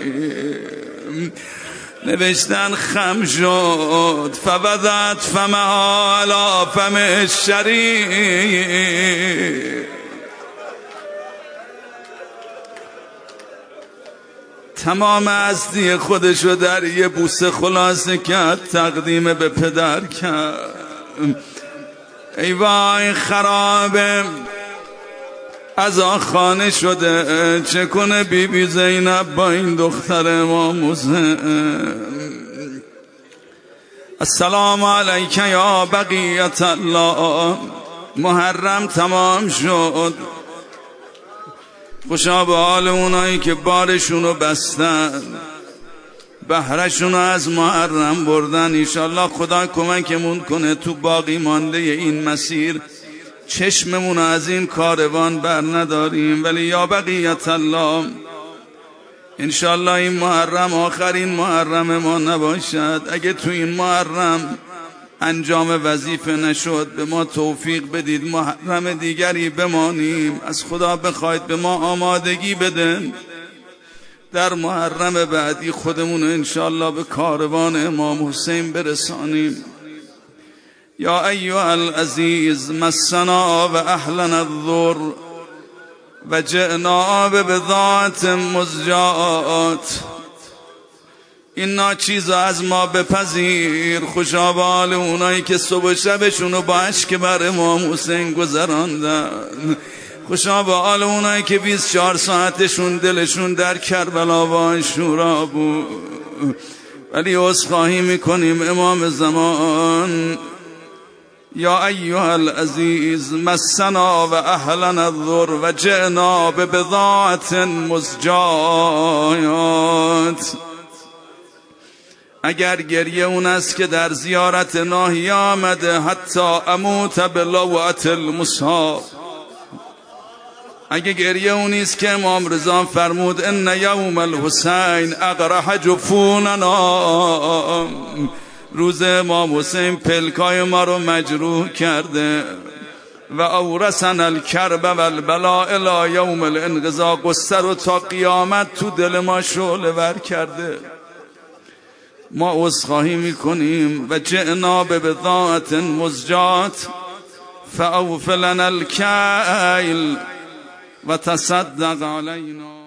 نوشتن خم شد فوضعت فمها علی فم الشریف. تمام هستی خودشو در یه بوسه خلاصه کرد، تقدیم به پدر کرد. ای وای خرابه از خانه شده، چه کنه بی بی زینب با این دختر امام حسین. السلام علیک یا بقیت الله. محرم تمام شد، خوشا به حال اونایی که بارشونو بستن، بهرشونو از محرم بردن. انشالله خدا کمکمون کنه تو باقی مانده این مسیر چشممونو از این کاروان بر نداریم. ولی یا بقیت الله، انشالله این محرم آخرین محرم ما نباشد. اگه تو این محرم انجام وظیفه نشد، به ما توفیق بدید محرم دیگری بمانیم. از خدا بخواید به ما آمادگی بدن در محرم بعدی خودمون انشالله به کاروان امام حسین برسانیم. یا ایها العزیز مسنا و اهلنا الضر و جئنا ببضاعة مزجاة. این ناچیزا از ما بپذیر. خوشا به حال اونایی که صبح و شبشونو با اشک بر امام حسین گذراندن. خوشا به حال اونایی که بیست و چهار ساعتشون دلشون در کربلا و عاشورا بود. ولی عذرخواهی میکنیم امام زمان. یا ایها العزیز مسنا و اهلنا الضر و جئنا ببضاعة مزجاة. اگر گریه اون است که در زیارت ناهی آمده، حتی اموت بلوعة المصاب. اگه گریه اونی است که امام رضا فرمود ان یوم الحسین اقرح جفوننا، روز امام حسین پلکای ما رو مجروح کرده. و اورثنا الکرب و البلاء الی یوم الانقضاء، قصه رو تا قیامت تو دل ما شعله ور کرده. ما عذرخواهی میکنیم. و جئنا ببضاعة مزجاة فاوف لنا الکیل و تصدق علینا.